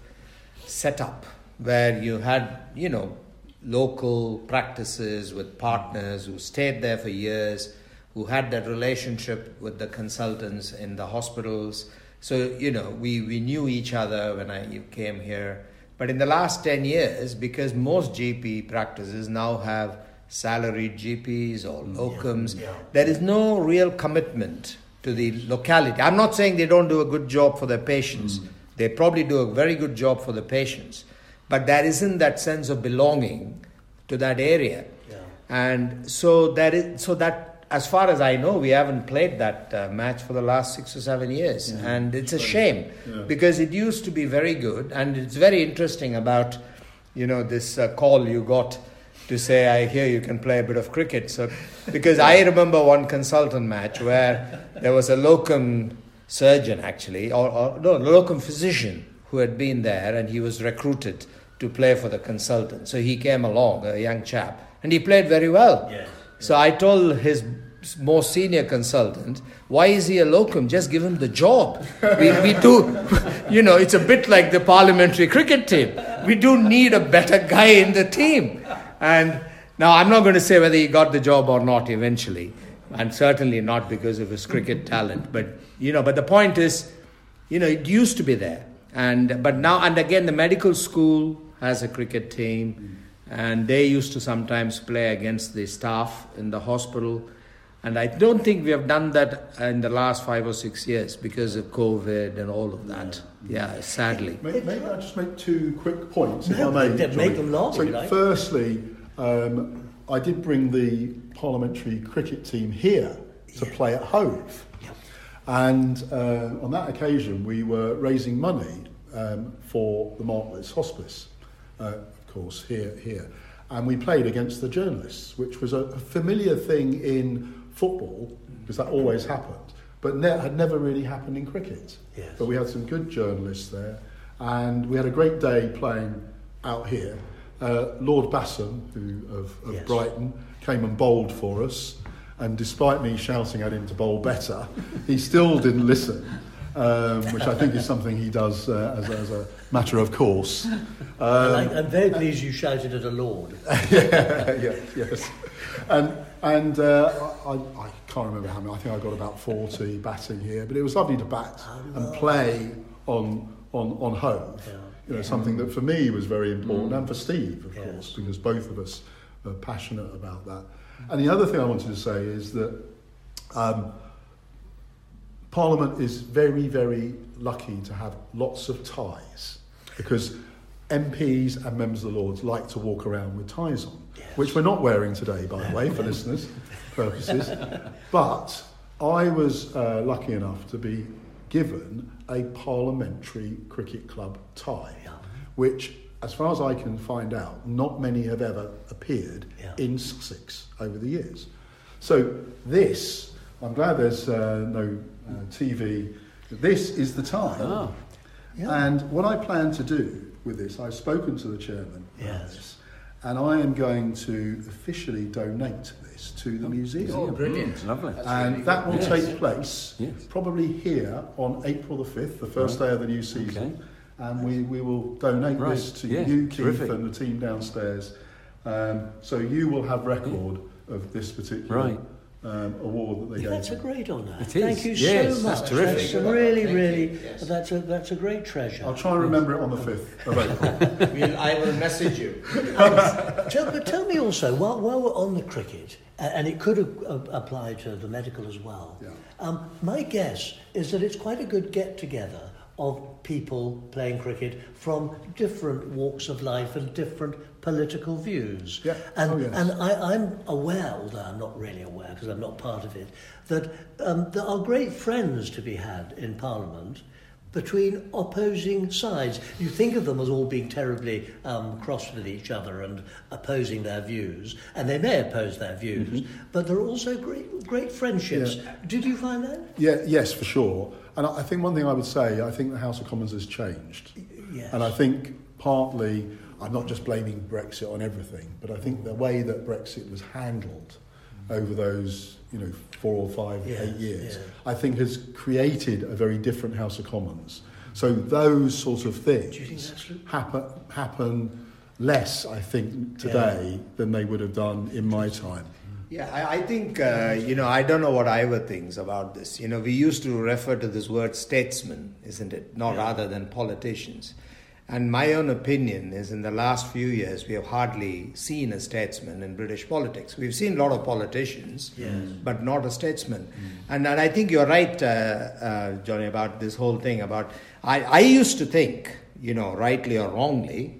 setup where you had, you know, local practices with partners who stayed there for years, who had that relationship with the consultants in the hospitals. So, you know, we, we knew each other when I came here. But in the last ten years, because most G P practices now have salaried G Ps or locums, yeah, yeah. there is no real commitment to the locality. I'm not saying they don't do a good job for their patients. Mm. They probably do a very good job for the patients. But there isn't that sense of belonging to that area. Yeah. And so that is, so that, as far as I know, we haven't played that uh, match for the last six or seven years. Yeah. And it's a shame yeah. because it used to be very good. And it's very interesting about, you know, this uh, call you got to say, I hear you can play a bit of cricket. So, because I remember one consultant match where there was a locum surgeon actually, or, or no, locum physician who had been there, and he was recruited to play for the consultant. So he came along, a young chap, and he played very well. Yeah. So I told his more senior consultant, why is he a locum? Just give him the job. We, we do, you know, it's a bit like the parliamentary cricket team. We do need a better guy in the team. And now I'm not going to say whether he got the job or not eventually, and certainly not because of his cricket talent. But, you know, but the point is, you know, it used to be there. And but now, and again, the medical school has a cricket team, and they used to sometimes play against the staff in the hospital. And I don't think we have done that in the last five or six years because of COVID and all of that. Yeah, sadly. Maybe I just make two quick points, if no, I may. Make them long, so, like. firstly, um, I did bring the parliamentary cricket team here to yeah. play at Hove. Yeah. And uh, on that occasion, we were raising money um, for the Martlets Hospice, uh, of course, here, here. And we played against the journalists, which was a familiar thing in football, because that always happened, but ne- had never really happened in cricket. Yes. But we had some good journalists there, and we had a great day playing out here. Uh, Lord Bassam, who of, of yes. Brighton, came and bowled for us, and despite me shouting at him to bowl better, he still didn't listen, um, which I think is something he does uh, as, as a matter of course. Um, I, I'm very pleased you shouted at a lord. yeah, yeah, yes. And and uh, I, I can't remember how many. I think I got about forty batting here, but it was lovely to bat oh, and play on on on Hove. Yeah. You know, something that for me was very important, mm. and for Steve, of yes. course, because both of us are passionate about that. And the other thing I wanted to say is that um, Parliament is very, very lucky to have lots of ties, because M Ps and members of the Lords like to walk around with ties on, yes. which we're not wearing today, by the way, for listeners' purposes. But I was uh, lucky enough to be given a parliamentary cricket club tie, yeah. which, as far as I can find out, not many have ever appeared yeah. in Sussex over the years. So this, I'm glad there's uh, no uh, T V. This is the time. Oh. Yeah. And what I plan to do with this, I've spoken to the chairman Yes. about this, and I am going to officially donate this to the museum. Oh, brilliant. Mm, lovely. And really that will Yes. take place Yes. probably here on April the fifth, the first Right. day of the new season. Okay. And we, we will donate Right. this to Yeah. you, Keith, Terrific. and the team downstairs. Um, so you will have record of this particular Right. um, award that they Yeah, gave. that's a great honour. It is. Thank you Yes, so that's much. terrific. That's a really, Thank you. really, Yes. that's a that's a great treasure. I'll try and remember it on the fifth of April. We'll, I will message you. Tell, but tell me also, while, while we're on the cricket, uh, and it could uh, apply to the medical as well, Yeah. um, my guess is that it's quite a good get-together of people playing cricket from different walks of life and different political views. Yeah. And, Oh, yes. and I, I'm aware, although I'm not really aware because I'm not part of it, that um, there are great friends to be had in Parliament between opposing sides. You think of them as all being terribly um, cross with each other and opposing their views, and they may oppose their views, Mm-hmm. but there are also great, great friendships. Yeah. Did you find that? Yeah, yes, for sure. And I I think one thing I would say, I think the House of Commons has changed. Yes. And I think partly, I'm not just blaming Brexit on everything, but I think the way that Brexit was handled over those, you know, four or five, Yeah, eight years, yeah. I think has created a very different House of Commons. So those sorts of things Do you think that's true? happen, happen less, I think, today than they would have done in my time. Yeah, I, I think, uh, you know, I don't know what Ivor thinks about this. You know, we used to refer to this word statesman, isn't it? Not rather than politicians. And my own opinion is in the last few years, we have hardly seen a statesman in British politics. We've seen a lot of politicians, Yes. but not a statesman. And, and I think you're right, uh, uh, Johnny, about this whole thing about, I, I used to think, you know, rightly or wrongly,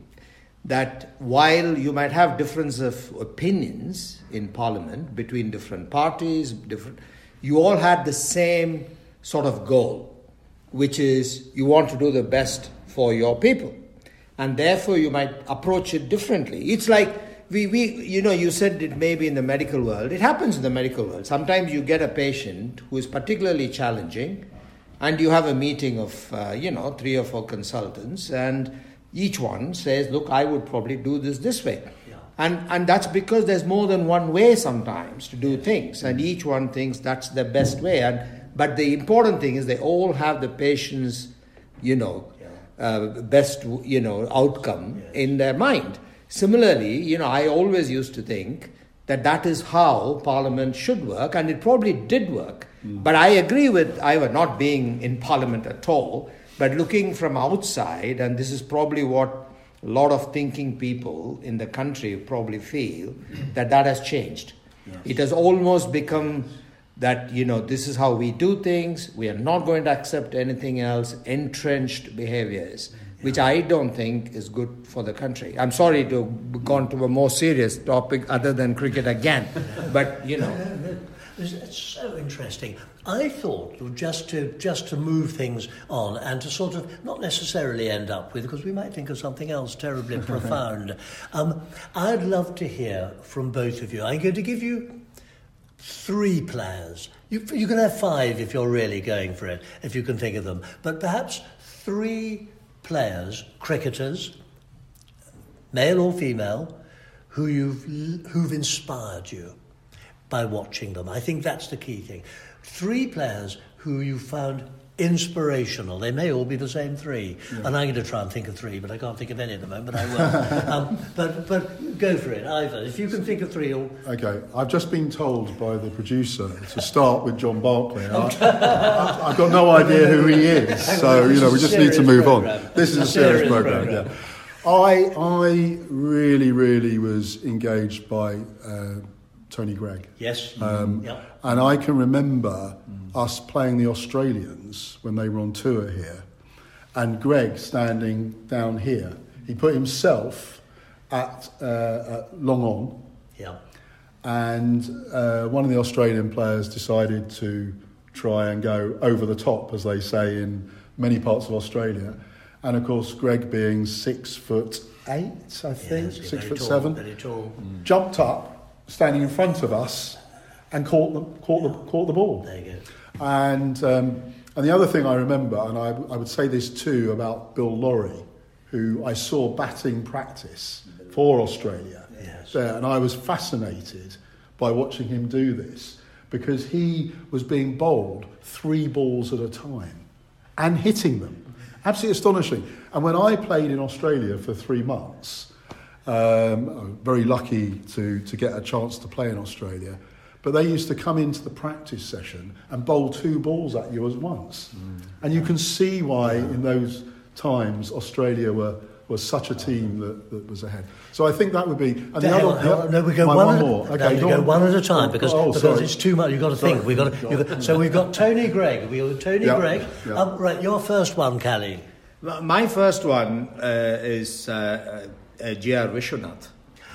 that while you might have difference of opinions in Parliament between different parties, different, you all had the same sort of goal, which is you want to do the best for your people. And therefore you might approach it differently. It's like, we, we, you know, you said it maybe in the medical world. It happens in the medical world. Sometimes you get a patient who is particularly challenging, and you have a meeting of, uh, you know, three or four consultants, and each one says, look, I would probably do this this way. Yeah. And and that's because there's more than one way sometimes to do things, and each one thinks that's the best way. And but the important thing is they all have the patient's, you know, uh, best, you know, outcome Yes. in their mind. Similarly, you know, I always used to think that that is how Parliament should work, and it probably did work. Mm. But I agree with Ivor not being in Parliament at all, but looking from outside, and this is probably what a lot of thinking people in the country probably feel, that that has changed. Yes. It has almost become that, you know, this is how we do things, we are not going to accept anything else, entrenched behaviors, yeah. which I don't think is good for the country. I'm sorry to have gone to a more serious topic other than cricket again, but, you know. It's so interesting. I thought just to just to move things on and to sort of not necessarily end up with, because we might think of something else terribly profound. Um, I'd love to hear from both of you. I'm going to give you three players. You, you can have five if you're really going for it, if you can think of them. But perhaps three players, cricketers, male or female, who you've who've inspired you by watching them. I think that's the key thing. Three players who you found inspirational. They may all be the same three. Yeah. And I'm going to try and think of three, but I can't think of any at the moment, but I will. um, but, but go for it, Ivor. If you can think of three. Or... Okay, I've just been told by the producer to start with John Barclay. I, I, I've got no idea who he is, so, you know, we just need to move program. on. This is a, a serious, serious programme, program. yeah. I, I really, really was engaged by... Uh, Tony Greig. Yes. Um, yep. And I can remember mm. us playing the Australians when they were on tour here, and Greg standing down here. He put himself at, uh, at Long On, yeah. and uh, one of the Australian players decided to try and go over the top, as they say in many parts of Australia. And of course, Greg being six foot eight, I think, yes, six foot tall, seven, very tall. Mm. jumped up, standing in front of us, and caught the caught the caught the ball. There you go. And um, and the other thing I remember, and I, I would say this too about Bill Lawry, who I saw batting practice for Australia Yes. there, and I was fascinated by watching him do this because he was being bowled three balls at a time and hitting them. Absolutely astonishing. And when I played in Australia for three months, um, I was very lucky to, to get a chance to play in Australia, but they used to come into the practice session and bowl two balls at you at once. Mm. And you can see why in those times Australia were was such a team that, that was ahead. So I think that would be... And the Hang other, on, hang on. No, we go my, one, one at, more. no, Okay, we go, go on. one at a time because, oh, because sorry. it's too much. You've got to Sorry. think. We've got to, you've got, so we've got Tony Greig. We've got Tony Yeah, Greig. yeah. Um, right, your first one, Callie. My first one uh, is uh, uh, J R Vishwanath.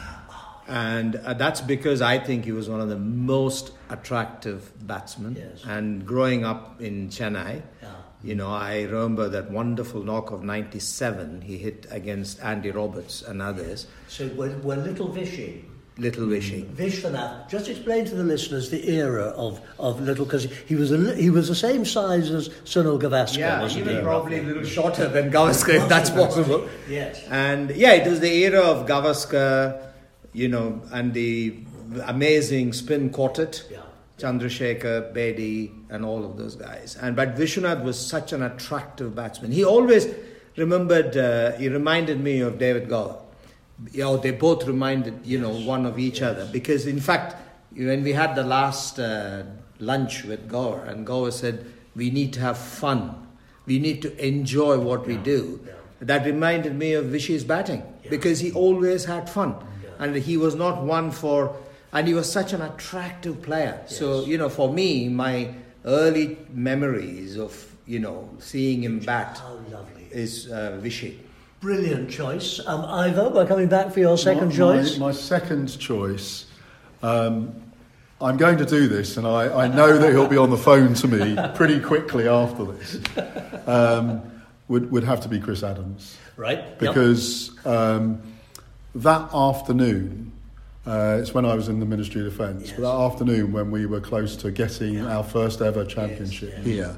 And uh, that's because I think he was one of the most attractive batsmen. Yes. And growing up in Chennai, Yeah. you know, I remember that wonderful knock of ninety-seven he hit against Andy Roberts and others. So we're, we're Little Vishy. Little Vishy. Vishwanath. Just explain to the listeners the era of, of Little, because he was a, li- he was the same size as Sunil Gavaskar, Yeah, wasn't even he? probably a little shorter than Gavaskar, if that's possible. Yes. And yeah, it was the era of Gavaskar, you know, and the amazing spin quartet. Yeah. Chandrasekhar, Bedi, and all of those guys. And but Vishwanath was such an attractive batsman. He always remembered. Uh, he reminded me of David Gower. You know, they both reminded you know one of each Yes. other because in fact, when we had the last uh, lunch with Gower, and Gower said we need to have fun, we need to enjoy what we do. Yeah. That reminded me of Vishy's batting Yeah. because he always had fun, Yeah. and he was not one for. And he was such an attractive player. Yes. So, you know, for me, my early memories of, you know, seeing him bat How lovely. is uh, Vishy. Brilliant choice. Um, Ivo, we're coming back for your second my, choice. My, my second choice, um, I'm going to do this, and I, I know that he'll be on the phone to me pretty quickly after this, um, would, would have to be Chris Adams. Right. Yep. Because um, that afternoon, uh, it's when I was in the Ministry of Defence, Yes. but that afternoon when we were close to getting Yeah. our first ever championship Yes, yes. here,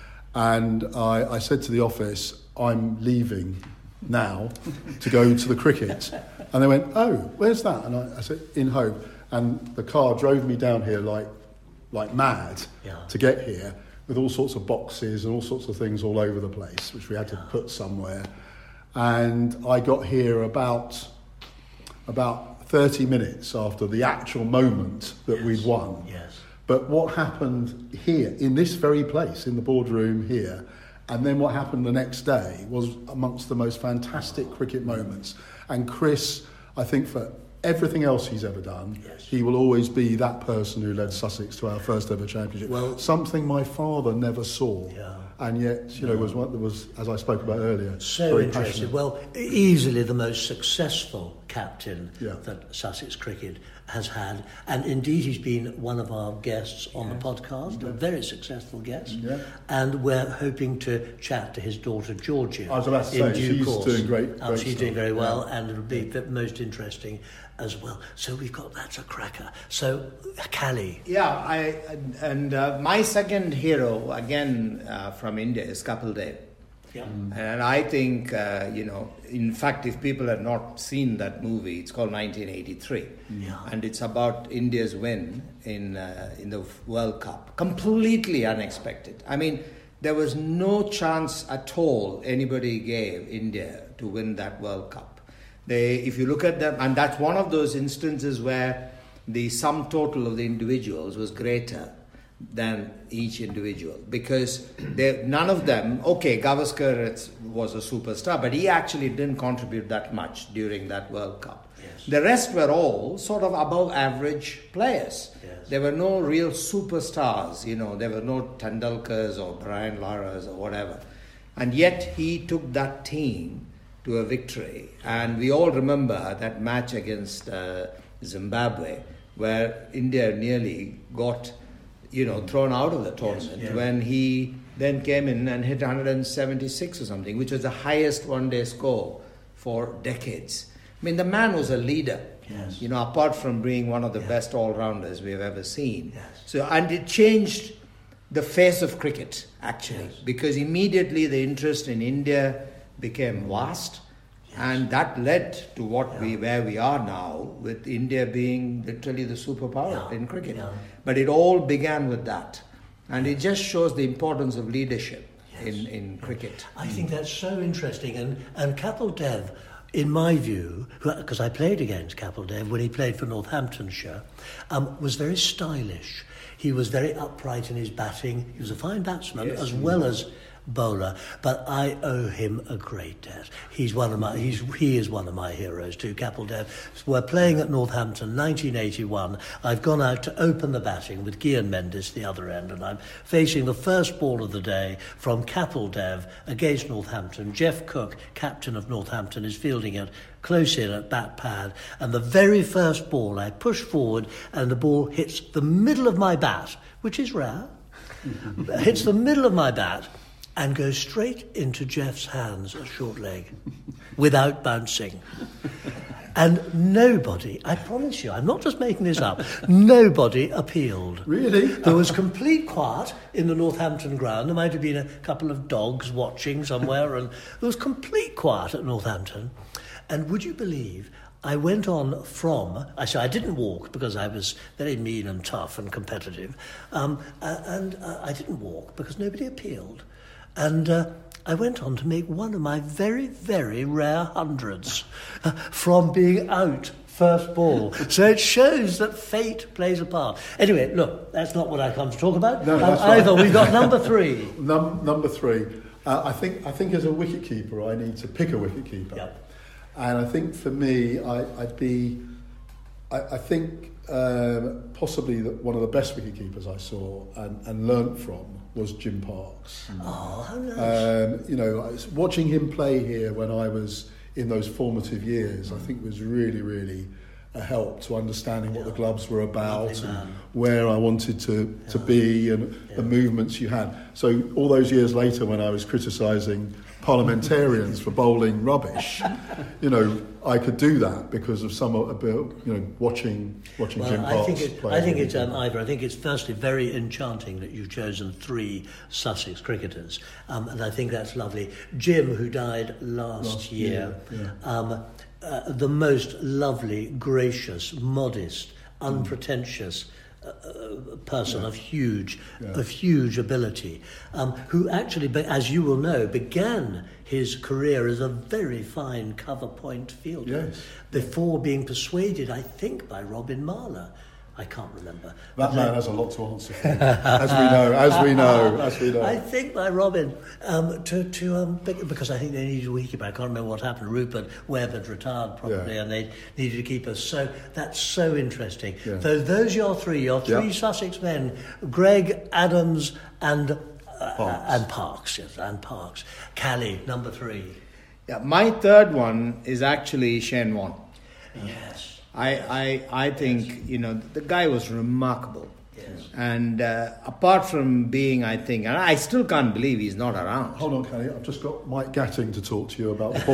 and I, I said to the office, I'm leaving now to go to the cricket. And they went, oh, where's that? And I, I said, in Hove. And the car drove me down here like like mad Yeah. to get here, with all sorts of boxes and all sorts of things all over the place, which we had to Yeah. put somewhere. And I got here about about thirty minutes after the actual moment that Yes. we'd won. Yes. But what happened here, in this very place, in the boardroom here, and then what happened the next day was amongst the most fantastic cricket moments. And Chris, I think for everything else he's ever done, Yes. he will always be that person who led Sussex to our first ever championship. Well- Something my father never saw. Yeah. And yet, you know, was what there was, as I spoke about earlier, So very interesting. passionate. Well, easily the most successful captain Yeah. that Sussex cricket has had, and indeed he's been one of our guests on the podcast, a very successful guest. Yeah. And we're hoping to chat to his daughter Georgia. I was about to in say, due she's course. doing great- Oh, great she's stuff. doing very well, Yeah. and it'll be the most interesting as well. So we've got that's a cracker. So Callie. Yeah, I and, and uh, my second hero again uh, from India is Kapil Dev, Yeah. and I think uh, you know, in fact, if people have not seen that movie, it's called nineteen eighty-three, Yeah. and it's about India's win in uh, in the World Cup, completely unexpected. I mean, there was no chance at all anybody gave India to win that World Cup. They, if you look at them, and that's one of those instances where the sum total of the individuals was greater than each individual, because they, none of them, okay, Gavaskar it's- was a superstar, but he actually didn't contribute that much during that World Cup. Yes. The rest were all sort of above average players. Yes. There were no real superstars, you know, there were no Tendulkars or Brian Laras or whatever. And yet he took that team to a victory. And we all remember that match against uh, Zimbabwe, where India nearly got, you know, thrown out of the tournament, yeah. when he then came in and hit one hundred seventy-six or something, which was the highest one-day score for decades. I mean, the man was a leader. Yes. You know, apart from being one of the Yeah. best all-rounders we've ever seen. Yes. So, and it changed the face of cricket, actually, Yes. because immediately the interest in India became vast, and that led to what Yeah. we where we are now, with India being literally the superpower Yeah. in cricket. Yeah. But it all began with that, and it just shows the importance of leadership Yes. in, in cricket. I think that's so interesting. And, and Kapil Dev, in my view, because I played against Kapil Dev when he played for Northamptonshire, um, was very stylish. He was very upright in his batting. He was a fine batsman Yes, as he well was. as bowler. But I owe him a great debt. He's one of my. He's he is one of my heroes too. Kapil Dev. We're playing at Northampton, nineteen eighty-one. I've gone out to open the batting with Gian Mendes the other end, and I'm facing the first ball of the day from Kapil Dev against Northampton. Jeff Cook, captain of Northampton, is fielding it close in at bat pad, and the very first ball I push forward, and the ball hits the middle of my bat, which is rare. Hits the middle of my bat and goes straight into Jeff's hands at short leg without bouncing. And nobody, I promise you, I'm not just making this up, nobody appealed. Really? There was complete quiet in the Northampton ground. There might have been a couple of dogs watching somewhere, and there was complete quiet at Northampton. And would you believe, I went on from, I say I didn't walk because I was very mean and tough and competitive, um, uh, and uh, I didn't walk because nobody appealed. And uh, I went on to make one of my very, very rare hundreds uh, from being out first ball. So it shows that fate plays a part. Anyway, look, that's not what I come to talk about. No, um, that's right. either. We've got number three. Num- number three. Uh, I think I think as a wicketkeeper, I need to pick a wicketkeeper. Yep. And I think for me, I, I'd be, I, I think um, possibly the, one of the best wicketkeepers I saw and, and learnt from was Jim Parks. Oh, how nice. Um, you know, I was watching him play here when I was in those formative years, I think was really, really a help to understanding what Yeah. the gloves were about Lovely man. and where I wanted to, to Yeah. be and Yeah. the movements you had. So all those years later when I was criticising parliamentarians for bowling rubbish, you know, I could do that because of some of, you know, watching watching Well, Jim I Parks think, it, play. I think it's um, Ivor. I think it's firstly very enchanting that you've chosen three Sussex cricketers, um, and I think that's lovely. Jim, who died last, Last year, year, um, uh, the most lovely, gracious, modest, unpretentious uh, uh, person Yeah. of huge, Yeah. of huge ability, um, who actually, be- as you will know, began his career as a very fine cover point fielder Yes. before being persuaded, I think, by Robin Marler. I can't remember. That man has a lot to answer for, as we know, as we know, as we know. I think by Robin um, to to um, because I think they needed a wicketkeeper. I can't remember what happened. Rupert Webb had retired probably, Yeah. and they needed a keeper. So that's so interesting. Yeah. So those are your three, your three Yeah. Sussex men: Greg, Adams, and uh, Parks. and Parks. Yes, and Parks. Callie, number three. Yeah, my third one is actually Shane Warne. Yes. I, I, I think, you know, the guy was remarkable. Yes. And uh, apart from being, I think, and I still can't believe he's not around. Hold on, Kelly. I've just got Mike Gatting to talk to you about the ball.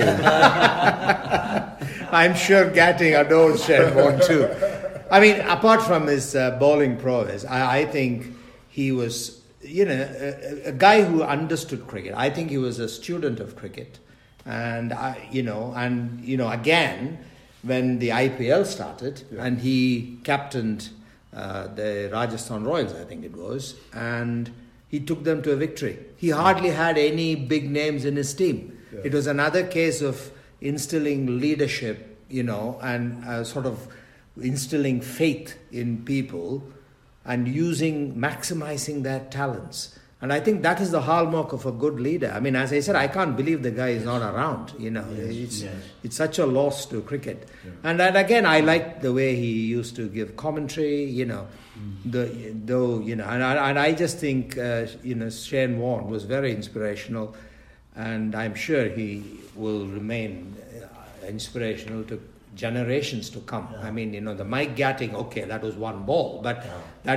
I'm sure Gatting adores Shane Warne too. I mean, apart from his uh, bowling prowess, I, I think he was, you know, a, a guy who understood cricket. I think he was a student of cricket. And, I, you know, and, you know, again, when the I P L started, Yeah. and he captained uh, the Rajasthan Royals, I think it was, and he took them to a victory. He hardly had any big names in his team. Yeah. It was another case of instilling leadership, you know, and uh, sort of instilling faith in people and using, maximizing their talents. And I think that is the hallmark of a good leader. I mean, as I said, I can't believe the guy is not around, you know. Yes, it's, yes. it's such a loss to cricket. Yeah. And, and again, I liked the way he used to give commentary, you know, Mm. the, though, you know, and I, and I just think, uh, you know, Shane Warne was very inspirational, and I'm sure he will remain uh, inspirational to generations to come. Yeah. I mean, you know, the Mike Gatting, okay, that was one ball, but Yeah. that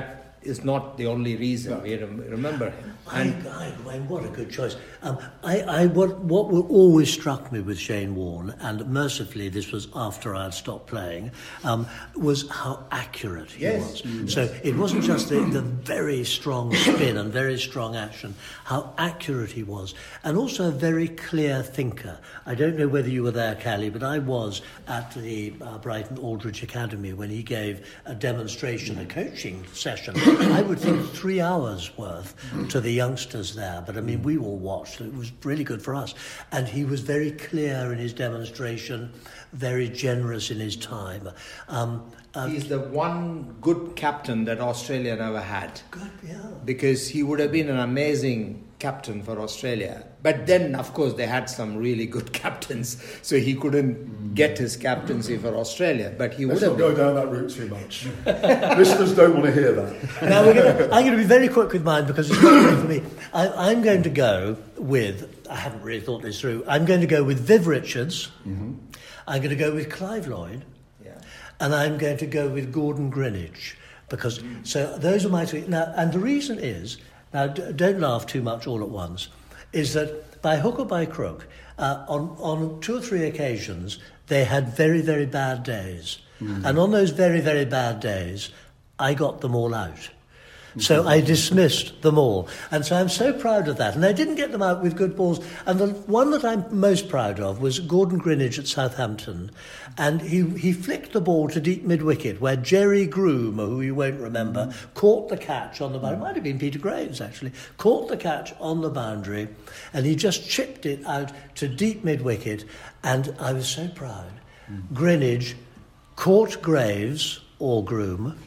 is not the only reason no. we rem- remember him. And I, I, what a good choice. Um, I, I, what, what always struck me with Shane Warne, and mercifully this was after I had stopped playing, um, was how accurate he yes. was. Mm, so yes. it wasn't just the, the very strong spin and very strong action, how accurate he was, and also a very clear thinker. I don't know whether you were there, Callie, but I was at the uh, Brighton Aldridge Academy when he gave a demonstration, a coaching session. I would think three hours worth to the youngsters there, but I mean, we all watched. It was really good for us. And he was very clear in his demonstration, very generous in his time. Um, um, He's the one good captain that Australia never had. Good, yeah. Because he would have been an amazing captain for Australia. But then, of course, they had some really good captains, so he couldn't mm. get his captaincy for Australia. But he Let's would have not go been. down that route too much. Listeners don't want to hear that. Now we're gonna, I'm going to be very quick with mine because it's not good for me. I, I'm going to go with, I haven't really thought this through, I'm going to go with Viv Richards, mm-hmm. I'm going to go with Clive Lloyd, yeah. and I'm going to go with Gordon Greenidge. Because, mm. so those are my three. Now, and the reason is, now d- don't laugh too much all at once, is that by hook or by crook, uh, on, on two or three occasions, they had very, very bad days. Mm. And on those very, very bad days, I got them all out. So I dismissed them all. And so I'm so proud of that. And I didn't get them out with good balls. And the one that I'm most proud of was Gordon Greenidge at Southampton. And he, he flicked the ball to deep mid-wicket, where Jerry Groom, who you won't remember, mm. caught the catch on the boundary. It might have been Peter Graves, actually. Caught the catch on the boundary. And he just chipped it out to deep mid-wicket. And I was so proud. Mm. Greenidge caught Graves, or Groom,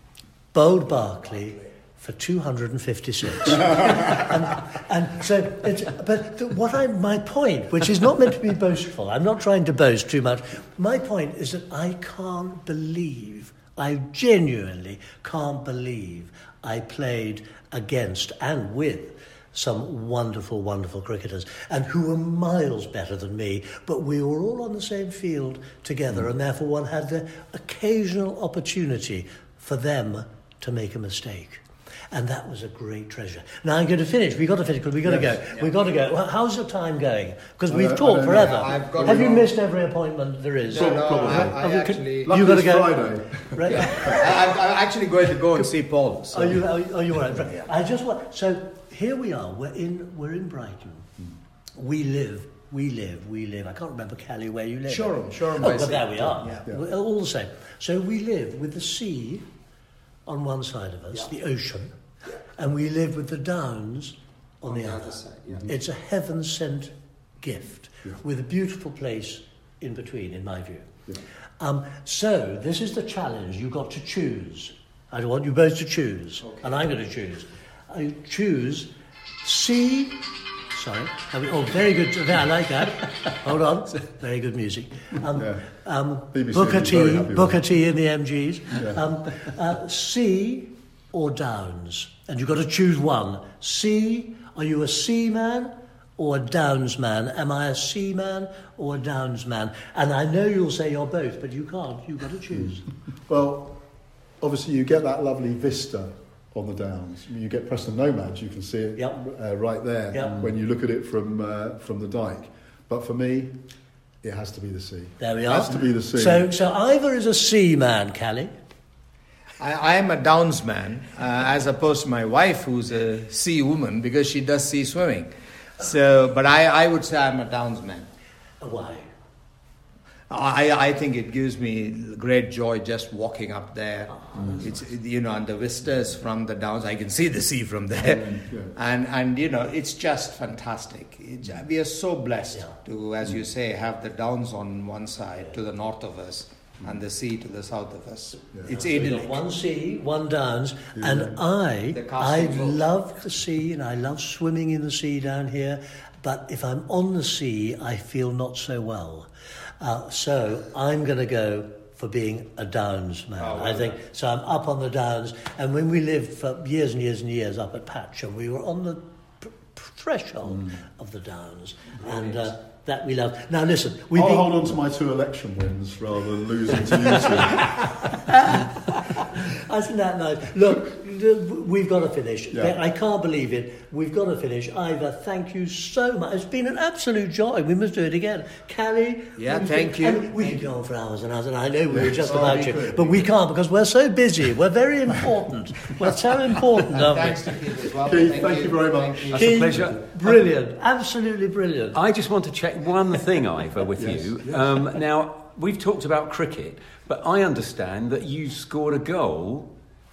bowled Barkley for two hundred fifty-six. and, and so, it's, but the, what I, my point, which is not meant to be boastful, I'm not trying to boast too much, my point is that I can't believe, I genuinely can't believe I played against and with some wonderful, wonderful cricketers, and who were miles better than me, but we were all on the same field together, mm. and therefore one had the occasional opportunity for them to make a mistake. And that was a great treasure. Now I'm going to finish. We've got to finish because we've got yes. to go. Yeah. We've got to go. Well, how's your time going? Because we've uh, talked forever. Have you missed every appointment there is? No, no, I, I actually... You've got to go. Friday. Right? Yeah. I'm, I'm actually going to go and see Paul. So. Are you? Are you, are you all right? Yeah. I just want... So here we are. We're in, we're in Brighton. Hmm. We live... We live, we live. I can't remember, Callie, where you live. Shoreham, Shoreham. Oh, but there we are. Yeah. Yeah. All the same. So we live with the sea on one side of us, yeah. the ocean, and we live with the downs on, on the, the other. other side. Yeah. It's a heaven-sent gift yeah. with a beautiful place in between, in my view. Yeah. Um, so this is the challenge. You've got to choose. I want you both to choose, okay. and I'm going to choose. I choose sea... Sorry. Oh, very good. I like that. Hold on. Very good music. Um, yeah. um, Booker T, Booker T in the M Gs. Yeah. Um, uh, sea or Downs? And you've got to choose one. Sea, are you a sea man or a Downs man? Am I a sea man or a Downs man? And I know you'll say you're both, but you can't. You've got to choose. Well, obviously you get that lovely vista on the downs. You get Preston Nomads, you can see it yep. uh, right there yep. when you look at it from uh, from the dike. But for me, it has to be the sea. There we are. It has to be the sea. So, so Ivor is a sea man, Callie. I, I am a Downs man, uh, as opposed to my wife, who's a sea woman, because she does sea swimming. So, but I, I would say I'm a Downs man. Why? I, I think it gives me great joy just walking up there. Oh, it's nice. You know, and the vistas from the downs, I can see the sea from there, yeah, yeah. and and you know, it's just fantastic. It's, we are so blessed yeah. to, as you say, have the downs on one side to the north of us, and the sea to the south of us. Yeah. It's so idyllic. One sea, one downs, yeah. and I I love the sea, and I love swimming in the sea down here. But if I'm on the sea, I feel not so well. Uh, so I'm going to go for being a Downs man. Oh, well, I think so. I'm up on the Downs, and when we lived for years and years and years up at Patcham, we were on the p- p- threshold mm. of the Downs, Brilliant. and uh, that we love. Now listen, we I'll been... hold on to my two election wins rather than losing to you two. Isn't that nice? Look, we've got to finish. Yeah. I can't believe it. We've got to finish. Ivor, thank you so much. It's been an absolute joy. We must do it again. Callie. Yeah, we thank could, you. and we Thank could go on for hours and hours, and I know we were just Oh, about we to, could. but we can't because we're so busy. We're very important. We're so important, aren't we? Thanks to Keith as well. Keith, thank you very much. Thank you. That's a pleasure. Brilliant. Absolutely brilliant. I just want to check one thing, Ivor, with Yes, you. yes. Um, now, we've talked about cricket, but I understand that you scored a goal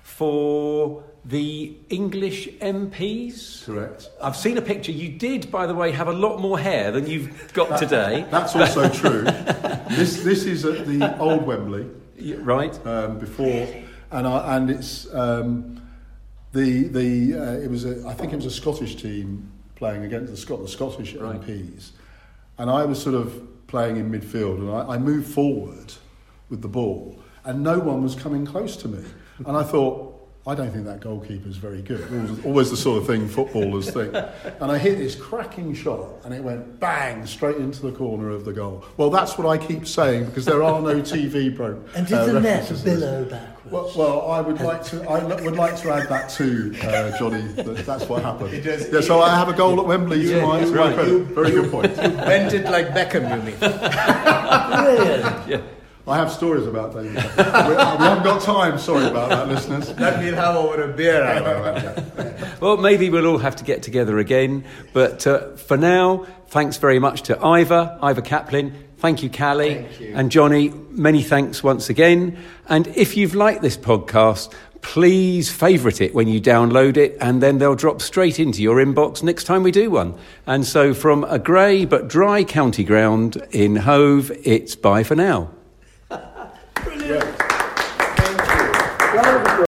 for the English M Ps? Correct. I've seen a picture. You did, by the way, have a lot more hair than you've got today. That's also true. This this is at the old Wembley. Y- Right? um, before, and I, and it's um, the the uh, it was a, I think it was a Scottish team playing against the, Scot- the Scottish Right. M Ps, and I was sort of playing in midfield, and I, I moved forward with the ball, and no one was coming close to me, and I thought, I don't think that goalkeeper's very good. Always, always the sort of thing footballers think. And I hit this cracking shot, and it went bang straight into the corner of the goal. Well, that's what I keep saying because there are no T V programs. And did the net billow backwards? Well, well, I would like to. I l- would like to add that too, uh, Johnny. That that's what happened. It was- yeah, so I have a goal at Wembley Yeah, tonight. you- Very, right. good- very good point. Bent it like Beckham, you mean? Brilliant. Yeah. I have stories about David Beckham. we, we haven't got time. Sorry about that, listeners. That we'll have over a beer. Hour. Well, maybe we'll all have to get together again. But uh, for now, thanks very much to Ivor, Ivor Kaplan. Thank you, Callie. Thank you. And Johnny, many thanks once again. And if you've liked this podcast, please favourite it when you download it, and then they'll drop straight into your inbox next time we do one. And so from a grey but dry county ground in Hove, it's bye for now. Brilliant. Thank you.